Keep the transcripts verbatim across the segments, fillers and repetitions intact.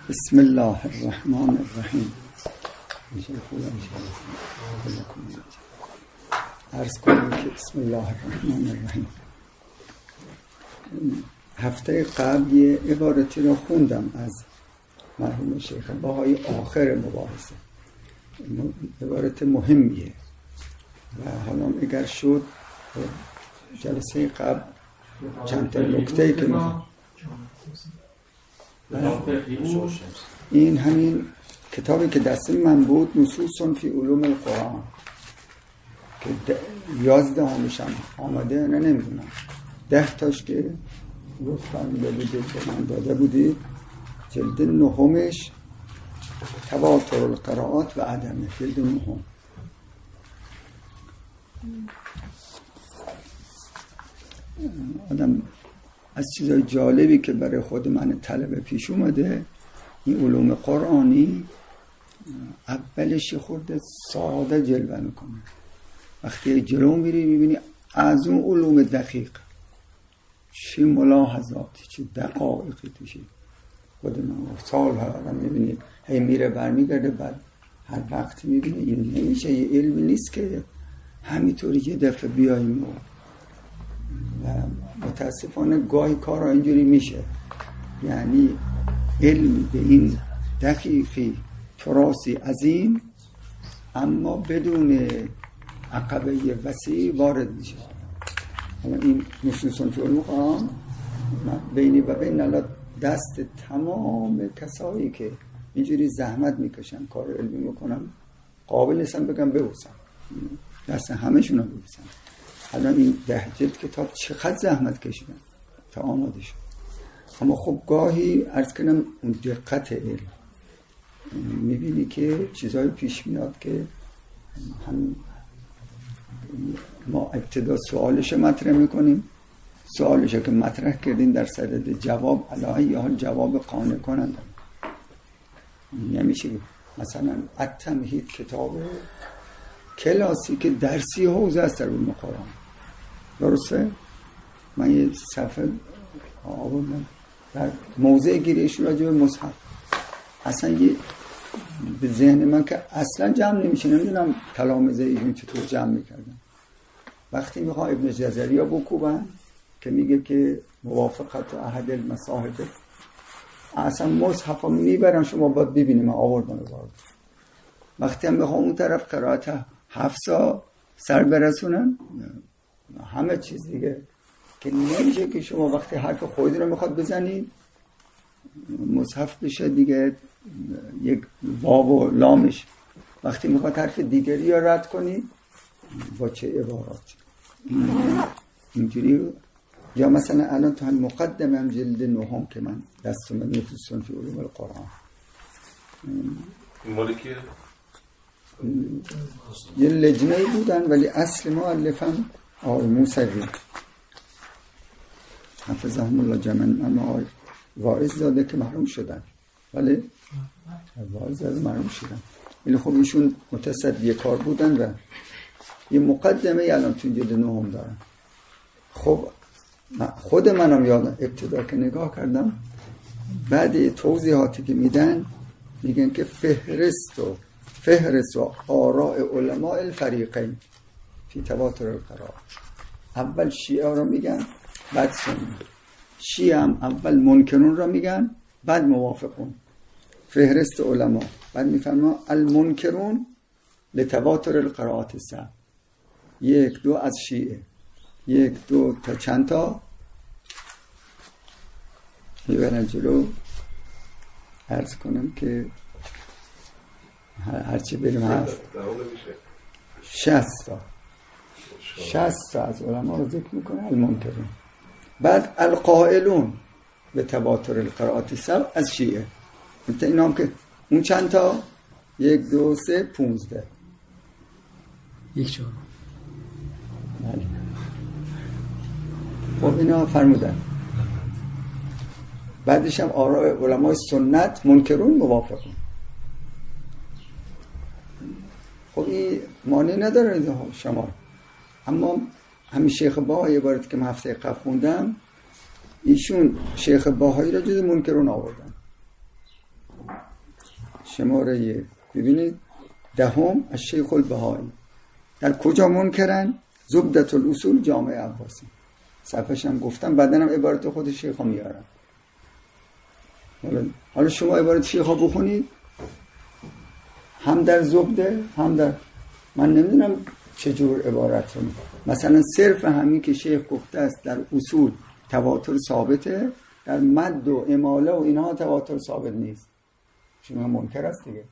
بسم الله الرحمن الرحیم. عرض کنم که بسم الله الرحمن الرحیم. هفته قبل یه عبارتی رو خوندم از مرحوم شیخ بهایی آخر مباحثه. عبارت مهمیه و حالا اگر شد جلسه قبل چند تا نکته‌ای که میخوام، این همین کتابی که دست من بود، نصوص فی علوم القرآن، که یازده همشم آمده، نه نمیدونم ده تاش که گفتم بودید به من داده بودید. جلد نهمش تواتر القرائات و عدمه، جلد نهم. آدم از چیزای جالبی که برای خود من طلبه پیش اومده، این علوم قرآنی اولش خورده ساده جلوه میکنه، وقتی جلو میری میبینی از اون علوم دقیق چه ملاحظاتی چه دقایقی توشه. خود من سال ها آدم میبینی هی میره برمیگرده، بعد هر وقت میبینی این نمیشه، یه علمی نیست که همینطوری یه دفعه بیاییم و متاسفانه گاهی کارها اینجوری میشه. یعنی علم به این دقیقی تراثی عظیم اما بدون عقبه وسیع وارد میشه. این نصوص فی علوم القرآن بینی و بین الله دست تمام کسایی که اینجوری زحمت میکشن کار علمی میکنن، قابل نیستن بگم ببوسن، دست همشون رو ببوسن. الان این ده جلد کتاب چقدر زحمت کشیدن تا آماده شد. اما خب گاهی عرض کنم اون دقت علم میبینی که چیزایی پیش میاد که هم ما ابتدا سوالش مطرح میکنیم، سوالش که مطرح کردیم در صدد جواب علاوه یا جواب قانع کننده نمیشه. مثلا التمهید کتاب کلاسیک درسی حوزه است در علوم قرآن، درسته؟ من یه صفحه آوردم در موضع گیریش راجع به مصحف، اصلا یه به ذهن من که اصلا جمع نمیشه، نمیدونم تلامذه ایشون چطور جمع میکردن. وقتی میخواه ابن جزری ها بکوبن که میگه که موافقت احد المصاحب، اصلا مصحف ها میبرن شما باید ببینیم، من آوردن رو بارد. وقتی هم میخواه اون طرف قرائت حفصا سر برسونن، همه چیز دیگه که نمیشه که شما وقتی حرف خودی رو میخواد بزنید مصحف بشه دیگه یک واو و لامش، وقتی میخواد حرف دیگری رو رد کنید با چه عبارات اینجوری. یا مثلا الان تو هم مقدمه هم جلد نهم که من دستم نفوسون فی علوم القرآن مالکیه یه لجنه بودن ولی اصل مؤلفم آقای موسوی حفظهم الله جمعا، اما آقای واعظ زاده که محروم شدن، ولی واعظ زاده محروم شدن، ولی خب ایشون متصدی کار بودن و یه مقدمه الان تو جلد نهم دارن. خب خود منم یادم ابتدا که نگاه کردم، بعد توضیحاتی که میدن میگن که فهرست و فهرست و آراء علماء الفریقین فی تواتر القرائات. اول شیعه رو میگن بعد سنی، شیعه هم اول منکرون رو میگن بعد موافقون. فهرست علما بعد میفرما المنکرون لتواتر القرائات سبع، یک دو از شیعه، یک دو تا چند تا میبرن جلو. عرض کنم که هرچی بریم هست شست تا شست تا از علما رو ذکر میکنه المنکرون. بعد القائلون به تواتر القرائات سبع از شیعه، مثل این هم که اون چند تا یک دو سه پونزده یک چهار. خب اینا فرمودن. بعدش هم آراء علمای سنت منکرون موافقون. خب این مانع نداره شما، اما همین شیخ بهایی عبارت که من هفته قبل خوندم، ایشون شیخ بهایی را جز منکرون آوردن. شماره ببینید دهم از شیخ البهایی. در کجا منکرن؟ زبدة الاصول جامع عباسی. صفحش هم گفتم، بعدن هم عبارت خود شیخ ها میارم. حالا شما عبارت شیخ ها بخونید، هم در زبده هم در، من نمیدونم چجور عبارت رو، مثلا صرف همین که شیخ گفته است در اصول تواتر ثابته، در مد و اماله و اینها تواتر ثابت نیست، شما منکر است دیگه.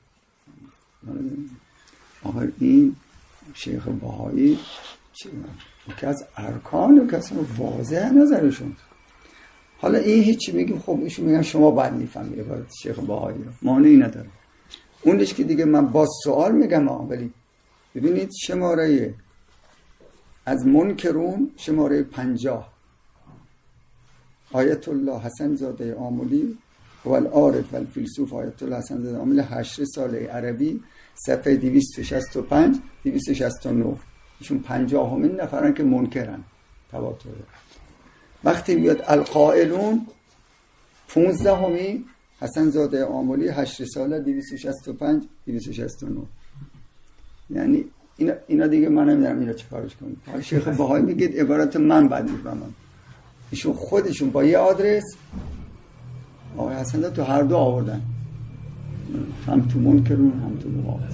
آخر این شیخ بهایی که از ارکان و کسی واضح نظرشون. حالا این هیچی میگیم، خب ایشون میگن شما باید میفهمی عبارت شیخ بهایی رو، مانعی نداره. اونش که دیگه من با سوال میگم، ولی ببینید شماره از منکرون شماره پنجاه، آیت الله حسن زاده آملی و العارف و الفیلسوف آیت الله حسن زاده آملی، هشت ساله عربی، صفحه دویست و شصت و پنج دویست و شصت و نه. ایشون پنجاه همین نفرن که منکرن تواتر. وقتی بیاد القائلون پونزده همی حسن زاده آملی، هشت ساله، دویست و شصت و پنج دویست و شصت و نه. یعنی اینا, اینا دیگه من نمیدونم اینا چه کارش کنید. شیخ بهایی میگید عبارت من بعد میفهمم. ایشون خودشون با یه آدرس آقای حسن تو هر دو آوردن، هم تو منکرون هم تو مواقع.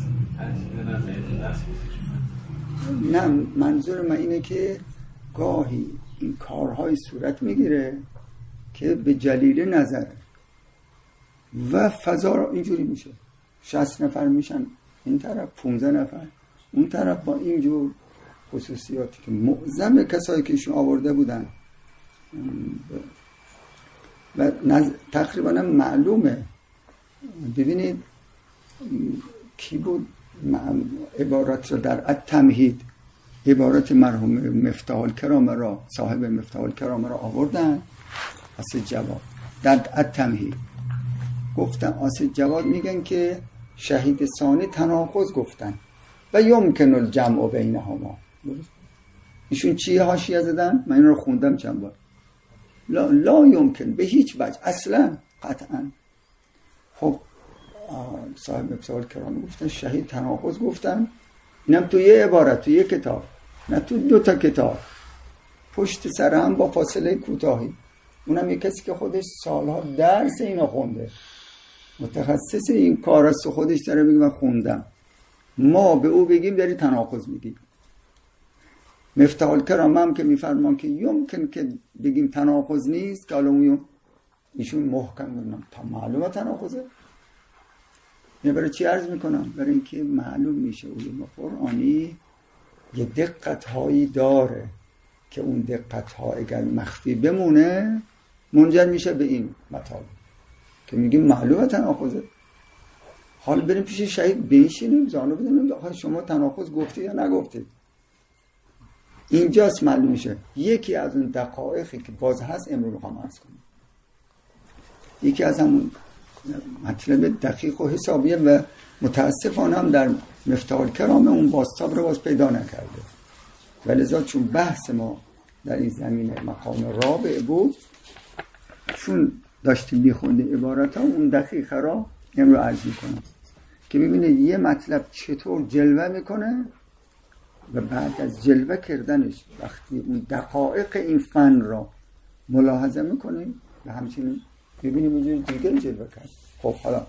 نه منظور من اینه که گاهی این کارهای صورت میگیره که به جلیل نظر و فضا اینجوری میشه، شصت نفر میشن این طرف، پونزده نفر اون طرف، با اینجور خصوصیاتی که معظم کسایی که ایشون آورده بودن و نز... تقریبا معلومه. ببینید کی بود عبارت رو در التمهید، عبارت مرحوم مفتاح الکرام را، صاحب مفتاح الکرام را آوردن. اسد جواد در التمهید گفتن، اسد جواد میگن که شهید ثانی تناقض گفتن و یمکن الجمع بینهما. ایشون چیه حاشیه زدن؟ من این رو خوندم چند بار. لا لا یمکن، به هیچ وجه، اصلا، قطعا. خب صاحب مفتاح الکرام گفتن شهید تناقض گفتن، اینم تو یه عبارت، تو یه کتاب، نه تو دو تا کتاب، پشت سر هم با فاصله کوتاهی. اونم یک کسی که خودش سالها درس اینو خونده، متخصص این کار است، خودش داره میگه من خوندم. ما به او بگیم داری تناقض میگی. مفتاح الکرام هم که میفرمان که یمکن که بگیم تناقض نیست، که حالا ایشون محکم میگن تا معلومه تناقضه. اینه برای چی عرض میکنم؟ برای اینکه معلوم میشه علوم قرآنی یه دقت هایی داره که اون دقت ها اگر مخفی بمونه منجر میشه به این مطالب که میگیم معلومه تناقضه. حال بریم پیش شهید بنشینیم زانو بدونیم آخه شما تناقض گفتی یا نگفتید. اینجاست معلوم میشه. یکی از اون دقایقی که باز هست امروز میخوام عرض کنم، یکی از همون مطلب دقیق و حسابیه و متاسفانه هم در مفتاح الکرام اون بازتاب رو باز پیدا نکرده، ولذا چون بحث ما در این زمینه مقام رابع بود، چون داشتیم میخوندیم عبارت ها، اون دقیقه را امروز عرض میکنم که ببینید یه مطلب چطور جلوه میکنه و بعد از جلوه کردنش وقتی اون دقایق این فن را ملاحظه میکنیم و همچنین ببینیم اینجوری دیگه جلوه کرد. خب حالا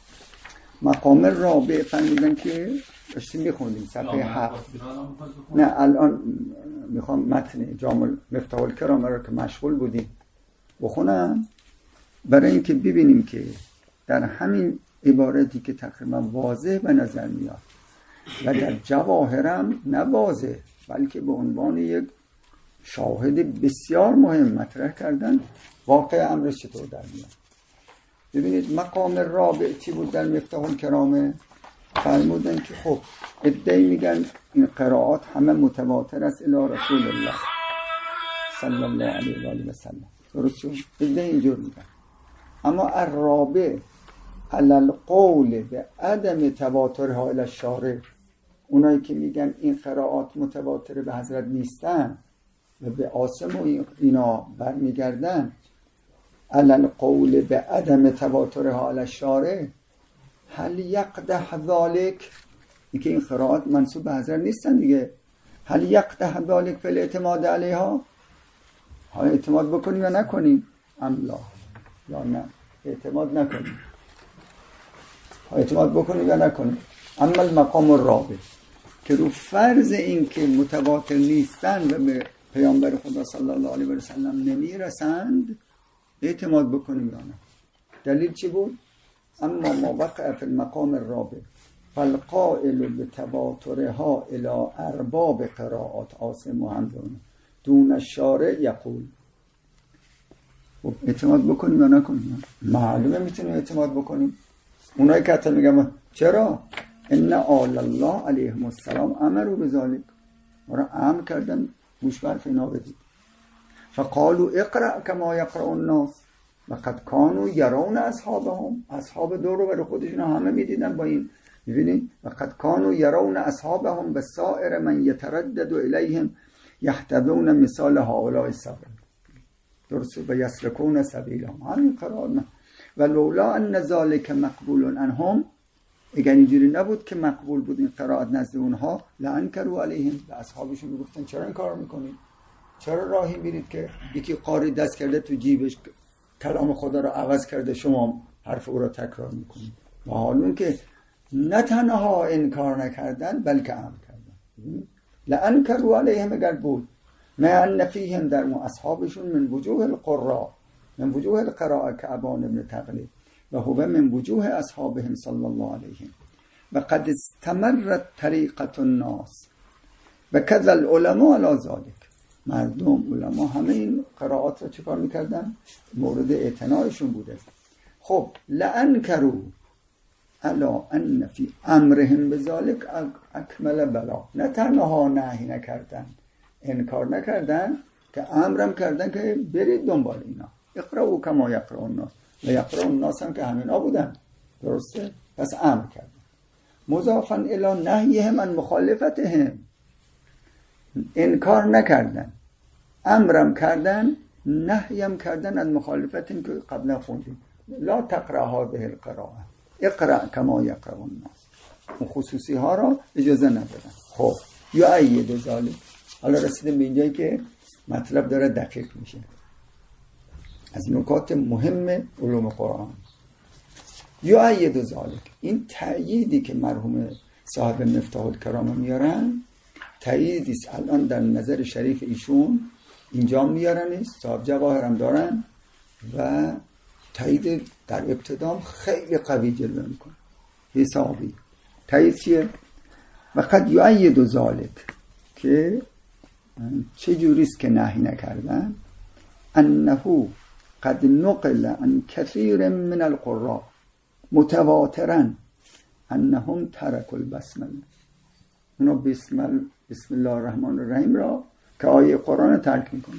مقام رابع فرمودن که داشتیم میخوندیم صفحه هفت. نه الان میخوام متن جامع مفتاح الکرام را که مشغول بودیم بخونم، برای اینکه ببینیم که در همین عبارتی که تقریبا واضح به نظر میاد و در جواهرم نه واضح بلکه به عنوان یک شاهد بسیار مهم مطرح کردن واقع امر چطور در میاد. ببینید مقام رابع چی بود در مفتاح الکرام؟ فرمودن که خب ادعی میگن این قرائات همه متواتر است الی رسول الله صلی الله علیه و آله و سلم. درست شد؟ ادعی اینجور میگن. اما الرابع علی القول به عدم تواترها الی الشارع، اونایی که میگن این قرائات متواتر به حضرت نیستن و به عاصم و اینا برمیگردن، علی القول به عدم تواترها علی الشارع، هل یقدح ذالک، این که این قرائات منسوب به حضرت نیستن دیگه، هل یقدح ذالک فی الاعتماد علیها، ها اعتماد بکنیم یا نکنیم؟ ام لا، یا نه اعتماد نکنیم، ها اعتماد بکنیم یا نکنیم. اما المقام الرابع که رو فرض این که متواتر نیستن و به پیامبر خدا صلی الله علیه و سلم نمیرسند اعتماد بکنیم یا نه. دلیل چی بود؟ اما ما وقع فی المقام الرابع فالقائل بتواترها الى ارباب قراءات عاصم و حمزه دون الشارع یقول، اعتماد بکنیم یا نکنیم؟ معلومه میتونیم اعتماد بکنیم. اونایی که حتی میگم چرا؟ ان آل الله علیهم السلام امروا بذلک، ما را امر کردن گوش برف اینا بدید. فقالوا اقرأ کما یقرأ الناس وقد كانوا يرون اصحابهم، اصحاب دور و بر خودشون همه میدیدن با این، میبینید وقد كانوا يرون اصحابهم بسائر من يتردد الیهم یحتذون مثال هؤلاء السبع، درسته، و یسلکون سبیلهم، همین قرار نه. ولولا ان ذلك مقبول عنهم، اگر اینجوری نبود که مقبول بود این قرائت نزد اونها، لانکروا علیهم، به اصحابشون میگفتن چرا این کار میکنید؟ چرا راهی میرید که یکی قاری دست کرده تو جیبش کلام خدا رو عوض کرده شما حرف او رو تکرار میکنید؟ و حالون که نه تنها انکار نکردن بلکه امر کردن. لانکروا علیهم اگر بود ما ان فیهم، در اون اصحابشون من وجوه القراء، من وجوه القراء که ابان ابن تغلب و هو من وجوه اصحابهم صلی الله علیهم و قد استمرت طریقت الناس و کذا العلماء علی ذلک، مردم علما همه این قرائات رو چیکار میکردن؟ مورد اعتنایشون بوده. خب لانکروا الا ان فی امرهم بذلک اکمل بلا، نه تنها نهی نکردن انکار نکردن که امرم کردن که برید دنبال اینا، اقرأوا کما یقرأ الناس، و یقرأ الناس هم که همینا بودن، درسته؟ پس امر کردن. مضافا الی نهیهم عن مخالفتهم، انکار نکردن، امرم کردن، نهیم کردن از مخالفتهم که قبلا خوندیم. لا تقرأ هذه القراءه، اقرأ کما یقرأ الناس، اون خصوصی ها را اجازه ندادن. خب یؤید ذلک، حالا رسیدیم به اینجایی که مطلب داره دقیق میشه، از نکات مهم علوم قرآن. یؤید ذلک، این تأییدی که مرحوم صاحب مفتاح الکرام میارن تأییدی است الان در نظر شریف ایشون اینجا میارن، صاحب جواهر هم دارن و تأیید در ابتدام خیلی قوی جلوه میکنه، حسابی. تأیید چیه؟ و قد یؤید ذلک، که چه جوریست که نهی نکردن، انه قد نقل عن كثير من القراء متواترا انهم تركوا البسمله، اونا بسم بسم الله الرحمن الرحیم را که آیه قرآن ترک میکنن.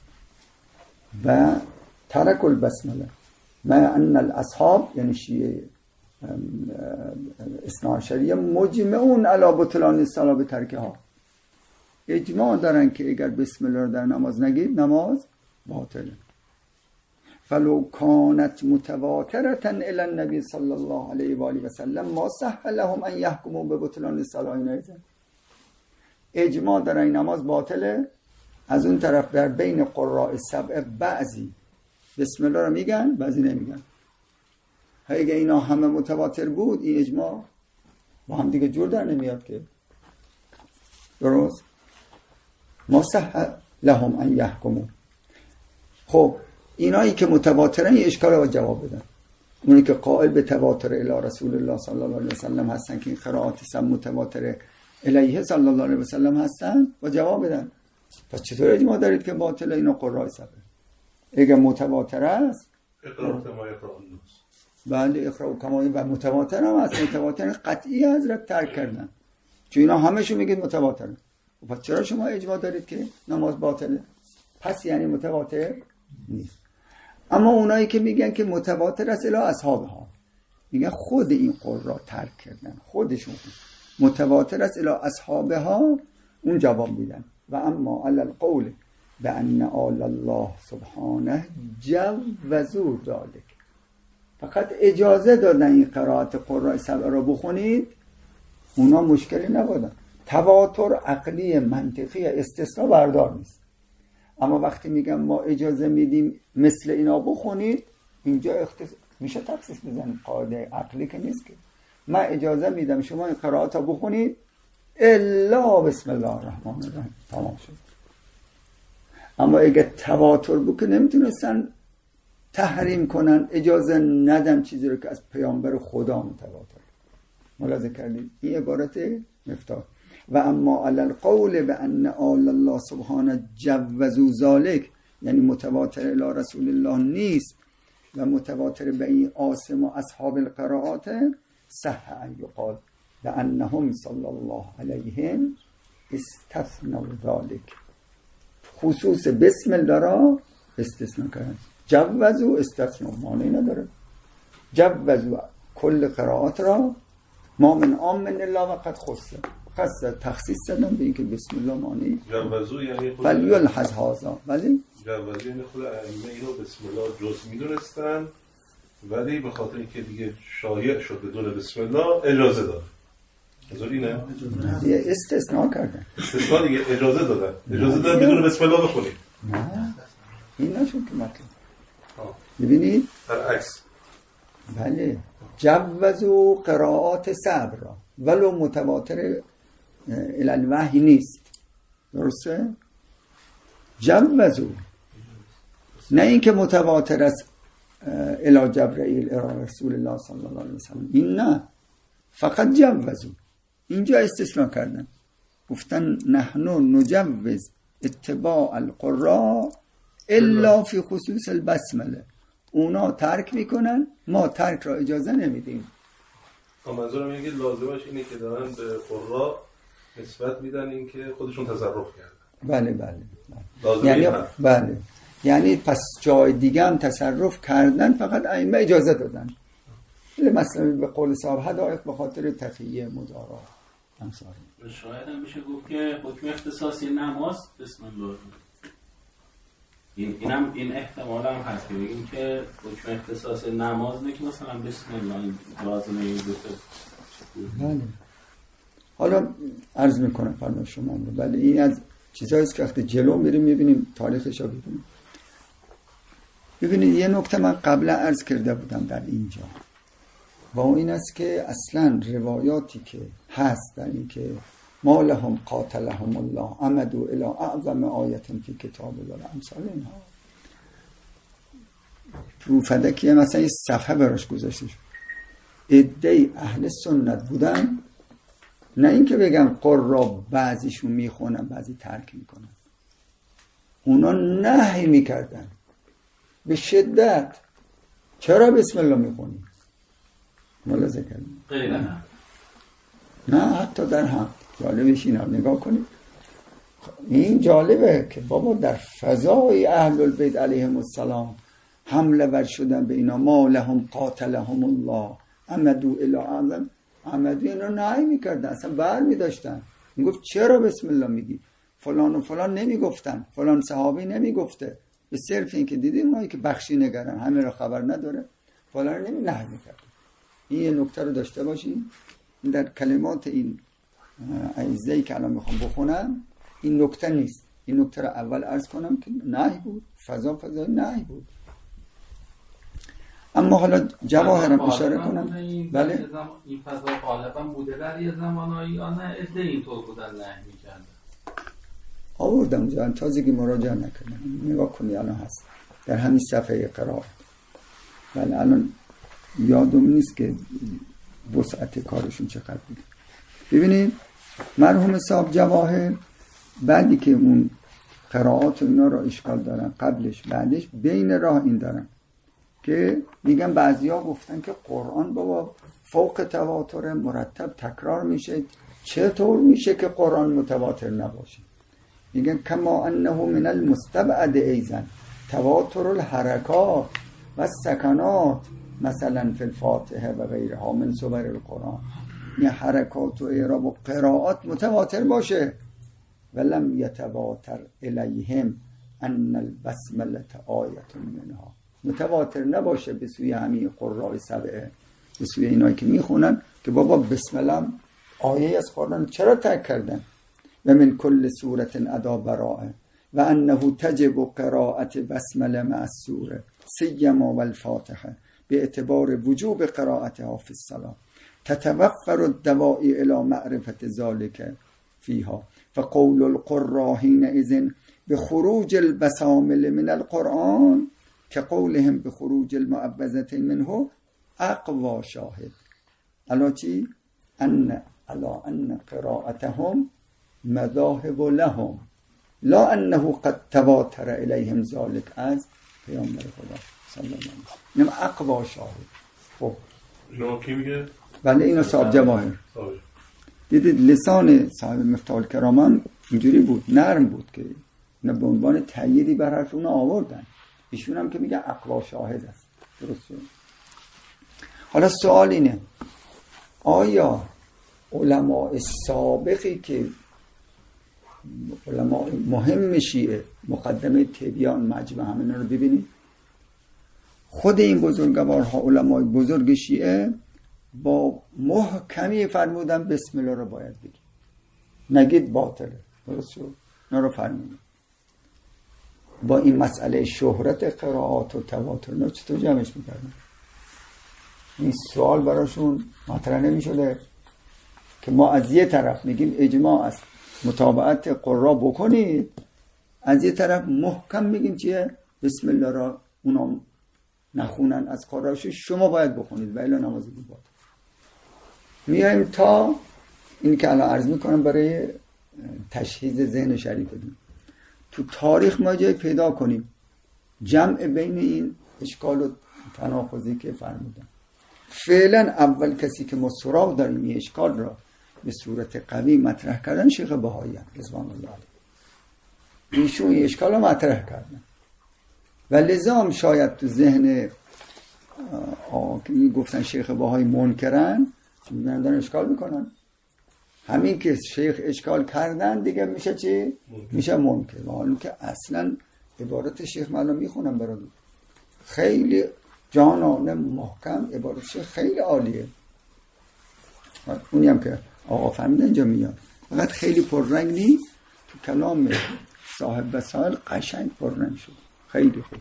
و ترکوا البسمله ما ان الاصحاب، یعنی شیعه اثناعشریه، مجمعون علی بطلان الصلاه بترکها، اجماع دارن که اگر بسم الله رو در نماز نگید نماز باطله. فلو كانت متواترة الى النبي صلی الله علیه و آله و سلم ما صح لهم ان يحكموا ببطلان الصلاه. اجماع در این نماز باطله، از اون طرف در بین قراء سبع بعضی بسم الله رو میگن بعضی نمیگن. اگه اینا همه متواتر بود این اجماع با هم دیگه جور در نمیاد که، درست؟ ما صح لهم ان يحكموا. خب اینایی که متواترن یه اشکال رو جواب بدن. اونی که قائل به تواتر الی رسول الله صلی الله علیه و سلم هستن که این قرائات سم متواتر الیه صلی الله علیه و سلم هستن و جواب بدن. پس چطور اجماع دارید که باطله اینا قراء سبع؟ اگه متواتر است اقرأ کما یقرأ الناس، بله اقرأ کما، و متواتر هم هست، متواتر قطعی حضرت ترک کردن چون اینا همشون میگید متواتره. پس چرا شما اجماع دارید که نماز باطله؟ پس یعنی متواتر نیست. اما اونایی که میگن که متواتر است الی اصحابها، میگن خود این قرآن ترک کردن، خودشون متواتر است الی اصحابها، اون جواب میدن. و اما علی القول بان آل الله سبحانه جوزوا ذلك، فقط اجازه دادن این قرائت قراء سبع را بخونید، اونا مشکلی نبودن. تواتر عقلی منطقی استثناء بردار نیست. اما وقتی میگم ما اجازه میدیم مثل اینا بخونید، اینجا اختص... میشه تخصیص بزنیم، قاعده عقلی که نیست که من اجازه میدم شما این قرائت ها بخونید الا بسم الله الرحمن الرحیم، تمام شد. اما اگه تواتر بود که نمیتونستن تحریم کنن، اجازه ندن چیزی رو که از پیامبر خدا متواتر. ملاحظه کردید این عبارت مفتاح. و اما علی القول بان آل الله سبحانه جوزوا ذلک، یعنی متواتر الی رسول الله نیست و متواتر به این عاصم و اصحاب القرائات، صح ان یقال بانهم صلی الله علیهم استثنوا ذلک، خصوص بسم الله را استثناء کردن. جوزوا استثناء معنی نداره، جوزوا کل قرائات را ما من عام من الله و قد خصه، خاصه تخصیص دادن به اینکه بسم الله معنی جوزوا یعنی خود فلیلحظ هذا، ولی جوزوا یعنی خود ائمه اینو بسم الله جز میدونستن، ولی به خاطر اینکه دیگه شایع شد بدون بسم الله اجازه داد. حضور اینه؟ یه استثناء کردن، استثناء دیگه اجازه دادن، اجازه دادن بدون بسم الله بخونید. نه این نشد که مطلب. ببینید برعکس، بله جوزوا قرائات صبر را ولو متواتر الی الوحی نیست، درسته؟ جوزوا، نه اینکه متواتر است الی جبرئیل الی رسول الله صلی الله علیه وسلم، این نه، فقط جوزوا. اینجا استثناء کردن، گفتن نحن نجوز اتباع القراء الا فی خصوص البسمله، اونا ترک میکنن، ما ترک را اجازه نمیدیم. منظورم اینه که لازمش اینه که دارن به قراء نسبت میدن اینکه خودشون تصرف کردن. بله بله, بله. یعنی بله، یعنی پس جای دیگه هم تصرف کردن، فقط ائمه اجازه دادن. مثلا به قول صاحب حدائق به خاطر تقیه مدارا امثال. شاید هم میشه گفت که حکم اختصاصی نماز بسم الله، این اینم این احتمال هم هست که بگیم که حکم اختصاص نماز نه که مثلا بسم الله لازمه این دوتا. بله حالا عرض میکنم فرمان شما، بله این از چیزهایی است که وقتی جلو میریم میبینیم تاریخش رو ببینیم. ببینید یه نکته من قبلا عرض کرده بودم در اینجا، و این است که اصلا روایاتی که هست در این که ما لهم قاتلهم الله عمدوا الی اعظم آیت فی کتاب الله امثال اینها، پروفدکی مثلا یه صفحه براش گذاشته شد، عده اهل سنت بودن، نه اینکه بگم قرآن بعضیشون میخونن بعضی ترک میکنن، اونا نهی میکردن به شدت چرا بسم الله میخونی؟ ملاحظه کردیم غیره نه نه حتی در هم جالبش اینا نگاه کنید، این جالبه که بابا در فضای اهل البیت علیهم السلام حمله ور شدن به اینا، ما لهم قاتلهم الله عمدوا الی اعظم، عمدوا اینا نهی میکردن، اصلا بر میداشتن، میگفت چرا بسم الله میگی؟ فلان و فلان نمیگفتن، فلان صحابی نمیگفته، به صرف این که دیدیم اونایی که بخشی نگرن همه را خبر نداره فلان نمی نهی میکردن. این یه نکته رو داشته باشیم، در کلمات این عیزه‌ای که الان میخوام بخونم این نکته نیست، این نکته رو اول عرض کنم که نهی بود، فضا فضای نهی بود. اما حالا جواهرم اشاره کنم، بله این فضا غالبا بوده در یه زمانایی یا نه عده اینطور بودن نهی میکردن؟ آوردم جان تازگی مراجعه نکردم، نگاه کنی الان هست در همین صفحه قرائت، بله الان یادم نیست که وسعت کارشون چقدر بود. ببینید مرحوم صاحب جواهر بعدی که اون قرائات و اینا را اشکال دارن، قبلش بعدش بین راه این دارن که میگن بعضیا گفتن که قرآن بابا فوق تواتر مرتب تکرار میشه، چطور میشه که قرآن متواتر نباشه؟ میگن کما انه من المستبعد ایزن تواتر الحرکات و سکنات مثلا فی الفاتحه و غیرها من سور القرآن، این حرکات و اعراب و قرائات متواتر باشه، ولم یتواتر الیهم ان البسمله آیت منها، متواتر نباشه به سوی همین قراء سبعه، به سوی اینایی که میخونن که بابا بسم الله آیه از قرآن چرا ترک کردن؟ و من کل سورت ادا براءه و انه تجب قراءت بسمله مع السوره سیما والفاتحه به اعتبار وجوب قراءتها فی الصلاة تتوفر الدواعی الى معرفت ذلك فیها فقول القراء حینئذ بخروج البسامل من القرآن كقولهم بخروج المعوذتين منه اقوى شاهد علا چی؟ ان علا ان قراءتهم مذاهب لهم لا انه قد تواتر الیهم ذلك از پیامبر خدا صلی الله علیه و آله. اقوى شاهد. خب اینو کی میگه؟ بله اینو صاحب جواهر. دیدید لسان صاحب مفتاح الکرام اینجوری بود، نرم بود که نه به عنوان تأییدی بر حرف اون آوردن. ایشون هم که میگه اقوا شاهد است. درسته؟ حالا سوال اینه آیا علماء سابقی که علماء مهم شیعه مقدمه تبیان مجمع همین رو ببینید، خود این بزرگوارها علمای بزرگ شیعه با محکمی فرمودن بسم الله رو باید بگید، نگید باطله. درست شد؟ نه رو فرمودن. با این مسئله شهرت قرائات و تواتر نه چطور جمعش میکردن؟ این سوال براشون مطرح نمی شده که ما از یه طرف میگیم اجماع است متابعت قرآ بکنید، از یه طرف محکم میگیم چیه؟ بسم الله را اونا نخونن از قرآش شما باید بخونید و الا نماز بی باطل. میایم تا این که الان عرض میکنم برای تشخیص ذهن شریفتون. تو تاریخ ما جای پیدا کنیم جمع بین این اشکال و تناقضی که فرمودن. فعلا اول کسی که ما سراغ داریم این اشکال را به صورت قوی مطرح کردن شیخ بهایی هست رضوان الله علیه. ایشون این اشکال را مطرح کردن و لذا هم شاید تو ذهن که گفتن شیخ بهایی منکرن چون دارن اشکال میکنن، همین که شیخ اشکال کردن دیگه میشه چی؟ میشه منکر. و حالا که اصلا عبارت شیخ من رو میخونم براتون، خیلی جانانه محکم، عبارت شیخ خیلی عالیه. اونی هم که آقا فهمیدن اینجا میاد، فقط خیلی پررنگ نی، تو کلام صاحب وسائل قشنگ پررنگ شد، خیلی خوب.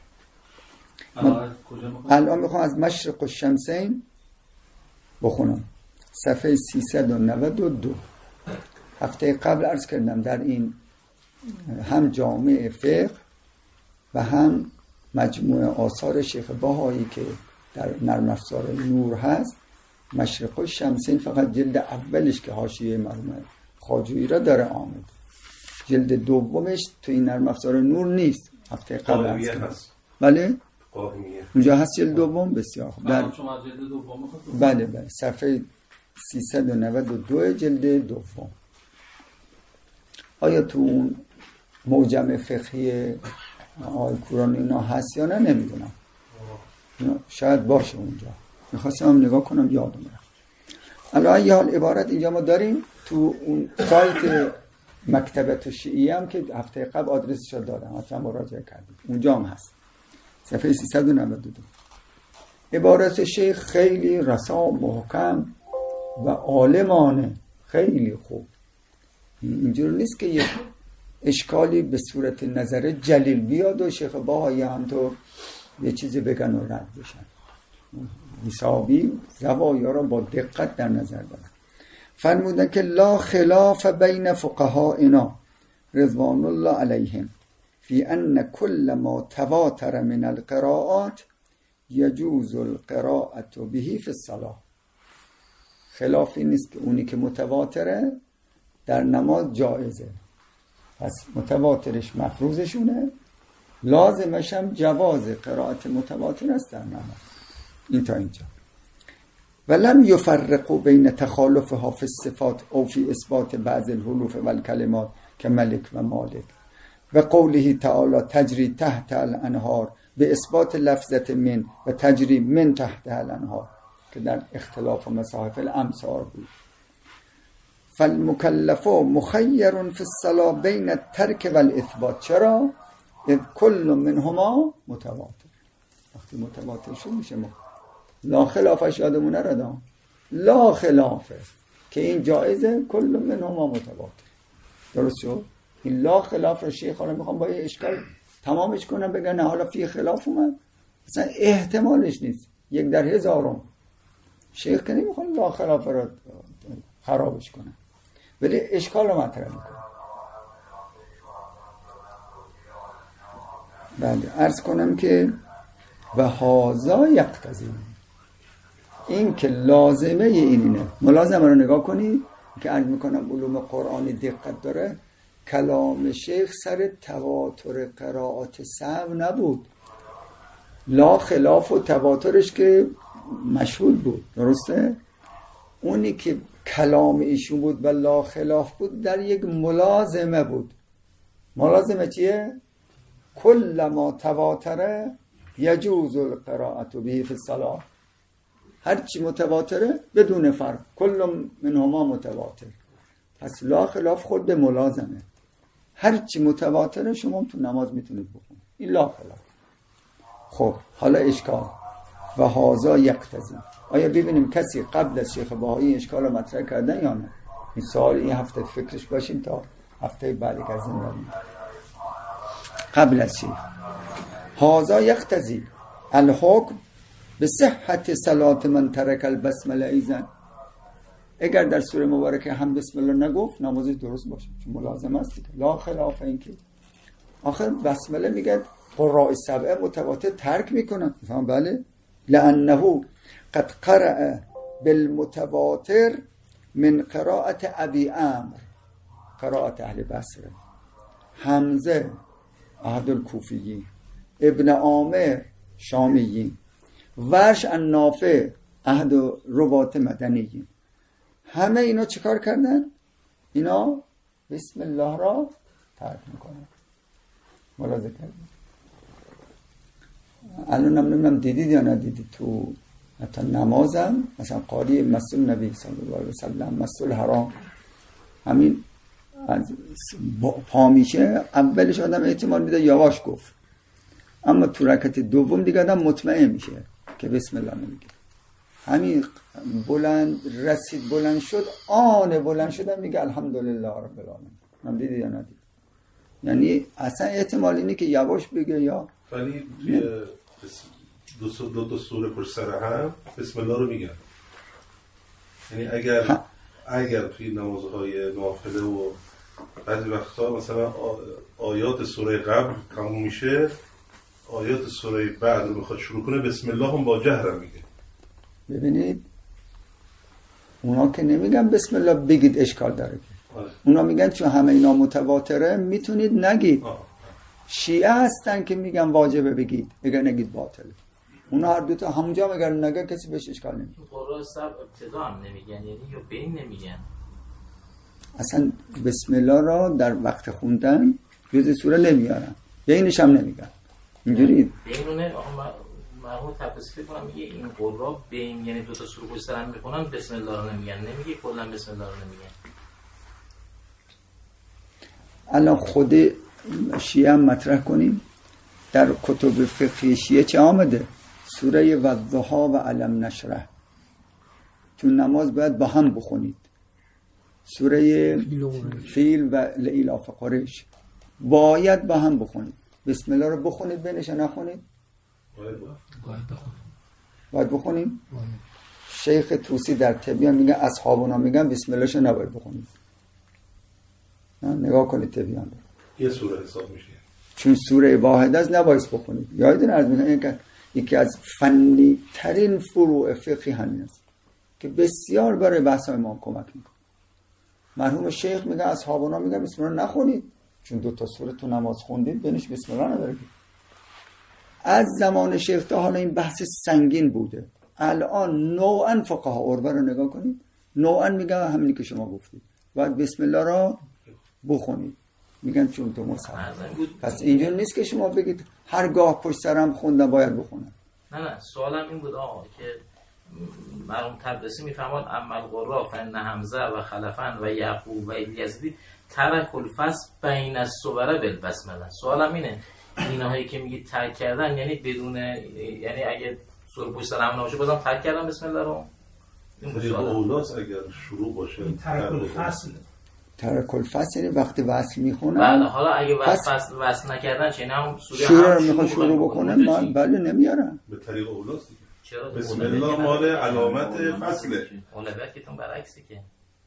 الان میخوام از مشرق الشمسین بخونم صفحه سیصد و نود و دو. هفته قبل عرض کردم در این هم جامع فقه و هم مجموعه آثار شیخ بهایی که در نرم افزار نور هست، مشرق الشمسین فقط جلد اولش که حاشیه مرحوم خواجویی را داره آمد، جلد دومش تو این نرم افزار نور نیست. هفته قبل عرض کردم. بله قائمیه اونجا هست جلد دوم. بسیار خوب. در شما جلد دوم بله بله صفحه سیصد و نود و دو جلد دوم. آیا تو اون موجم فقهی آقای کورانی اینا هست یا نه نمیدونم، شاید باشه اونجا، میخواستم هم نگاه کنم یادم رفت. الان یه حال عبارت اینجا ما داریم تو اون سایت مکتبت شیعی هم که هفته قبل آدرسش رو دادم، حتما مراجعه کردیم، اونجا هم هست صفحه سیصد و نود و دو. عبارت شیخ خیلی رسا محکم و عالمانه، خیلی خوب. اینجور نیست که یه اشکالی به صورت نظر جلیل بیاد و شیخ بهایی هم تو یه چیزی بگن و رد بشن. حسابی زوایا را با دقت در نظر دارن. فرمودن که لا خلاف بین فقهائنا رضوان الله علیهم فی ان کل ما تواتر من القراءات یجوز القراءة به فی الصلاة. خلافی نیست که اونی که متواتره در نماز جایزه، پس متواترش مفروضشونه، لازمش هم جواز قرائت متواتر است در نماز. این تا اینجا. ولم یفرقوا بین تخالفها فی الصفات او فی اثبات بعض الحروف و الکلمات که ملک و مالک و قوله تعالی تجری تحت الانهار به اثبات لفظت من و تجری من تحت الانهار که در اختلاف و مصاحف الامصار بود. فالمکلف مخیر فی الصلاة بین الترک و الاثبات. چرا؟ اذ کل منهما متواتر. وقتی متواتر شد میشه ما لا خلافش یادمونه را دام لا خلافه که این جایزه کل منهما متواتر. درست شد؟ این لا خلاف را شیخ حالا میخوام با یه اشکال تمامش کنم بگن نه حالا فی خلاف اومد اصلا احتمالش نیست یک در هزارم. شیخ که نمیخوام لا خلاف را خرابش کنم ولی اشکال رو مطرح میکنم. بعد عرض کنم که و هازا یقتضی این که لازمه اینه. ملازمه رو نگاه کنید که عرض میکنم علوم قرآنی دقت داره. کلام شیخ سر تواتر قرائات سهو نبود. لا خلاف و تواترش که مشهود بود. درسته؟ اونی که کلام ایشون بود و لا خلاف بود در یک ملازمه بود. ملازمه چیه؟ کل ما تواتره یجوز القراءت به فی الصلاة. هرچی متواتره بدون فرق کل منهما متواتر. پس لا خلاف خود به ملازمه. هرچی متواتره شما تو نماز میتونید بخونید. این لا خلاف. خب حالا اشکال و هازا یقتضی. آیا ببینیم کسی قبل از شیخ بهایی اشکال رو مطرح کردن یا نه؟ این سوال این هفته فکرش باشیم تا هفته بعدی که از این بریم. قبل از شیخ هازا یقتضی الحکم به صحت صلات من ترک البسمله ایزن. اگر در سوره مبارکه هم بسم الله نگفت نمازش درست باشه چون ملازم است که لا خلاف این که آخر بسمله میگه قراء سبعه متواتر ترک میکنن. فهم بله لانه قد قرأ بالمتواتر من قراءت ابی عمرو قراءت اهل بصره حمزه احد الکوفیین ابن عامر شامیین ورش النافع احد روات مدنیین. همه اینا چیکار کردن؟ اینا بسم الله را ترک میکنن. ملاحظه کردید؟ الان نمیدونم دیدید یا ندیدید تو حتی نمازم مثلا قاری مسئول نبی صلی الله علیه وسلم مسئول حرام همین از پا میشه اولش آدم احتمال میده یواش گفت اما تو رکعت دوم دیگه آدم مطمئن میشه که بسم الله نمیگه. همین بلند رسید بلند شد آن بلند شدن میگه الحمدلله رب العالمین. من دیدی یا ندید؟ یعنی اصلا احتمال اینه که یواش بگه یا ولی توی دو سو دو, دو سوره پشت سر هم بسم الله رو میگن. یعنی اگر ها. اگر توی نمازهای نافله و بعضی وقتا مثلا آیات سوره قبل تموم میشه آیات سوره بعد رو میخواد شروع کنه بسم الله هم با جهر میگه. ببینید اونا که نمیگن بسم الله بگید اشکال داره. آه. اونا میگن چون همه اینا متواتره میتونید نگید. آه. شیعه هستن که میگن واجبه بگید اگر نگید باطله. اونا هر دوتا همونجا اگر نگه کسی بهش اشکال نمیگه. قرآن سب ابتدا هم نمیگن یعنی یا بین نمیگن. اصلا بسم الله را در وقت خوندن جز سوره نمیارن بینش هم نمیگن اینجوری بینونه مرحوم تفسیر فکر کنم میگه این قرآن بین یعنی دو تا سوره پشت سر هم میخونن بسم الله رو نمیگن نمیگه کلا بسم الله رو نمیگن. الان خود شیعه هم مطرح کنیم در کتب فقهی شیعه چه آمده؟ سوره والضحی و علم نشرح چون نماز باید با هم بخونید. سوره فیل و لإلاف قریش باید با هم بخونید. بسم الله رو بخونید بینش نخونید؟ باید باید بخونید. شیخ توسی در تبیان میگن اصحابونا میگن بسم الله شو نباید بخونید. نگاه کنید تبیان یه سوره حساب میشه چون سوره واحد از نباید بخونید. یادتون از میگن یکی از فنی ترین فروع فقهی همین است که بسیار برای بحث ما کمک میکنه. مرحوم شیخ میگه اصحابونا میگن بسم الله نخونید چون دو تا سوره تو نماز خوندید بینش بسم الله نداره. از زمان شیخ تا حالا این بحث سنگین بوده. الان نوعا فقها عربه رو نگاه کنید نوعا میگن همینی که شما گفتید باید بسم الله را بخونید. میگن چون تو مصحف پس اینجور نیست که شما بگید هرگاه پشت سرم خوندم باید بخونم. نه نه سوالم این بود آقا که مرحوم تبرسی میفهمد عمل قرآن فن حمزه و خلفن و یعقوب و الیزدی ترک الفصل بین الصور بالبسمله. سوالم اینه اینهایی که میگی ترک کردن یعنی بدون، یعنی اگه سوره پشت سر هم نباشه بازم ترک کردن بسم الله رو؟ این اولاس اگر شروع باشه این ترک الفصل ترک الفصل یعنی وقتی وصل میخونن. بله حالا اگه وصل وصل, وصل نکردن چه هم سوره شروع رو میخواد شروع بکنن من بله نمیارن به طریق اولاس دیگه. چرا بسم الله مال علامت فصله. اولویت که تون برعکسه که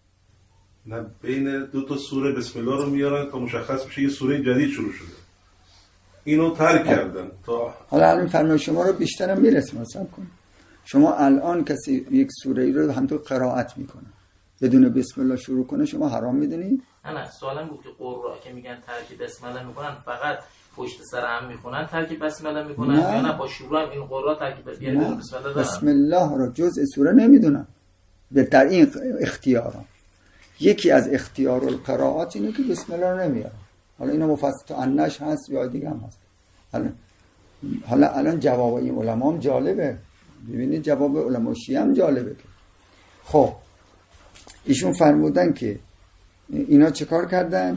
نه بین دو تا سوره بسم الله رو میارن تا مشخص بشه یه سوره جدید شروع شده. اینو ترک کردن تا حالا الان فرمای شما رو بیشترم میرسیم حساب کن. شما الان کسی یک سوره ای رو همونطور قرائت میکنه بدون بسم الله شروع کنه شما حرام میدونی؟ نه نه سوالم بود که قرآن که میگن ترک بسم الله میکنن فقط پشت سر هم میخونن ترک بسم الله میکنن یا نه با شروع هم این قرآن ترک بسم الله دارن؟ بسم الله رو جزء سوره نمیدونن در این اختیارا. یکی از اختیار القرائات اینه که بسم الله رو نمیارن. حالا اینو مفصل تو انش هست یا دیگه هم هست. حالا حالا الان جواب این علما هم جالبه. ببینید جواب علما شیعه هم جالبه. خب ایشون فرمودن که اینا چه کار کردن؟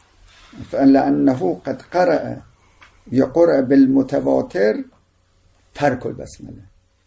فلانه قد قرأ یقرأ بالمتواتر ترک البسمله.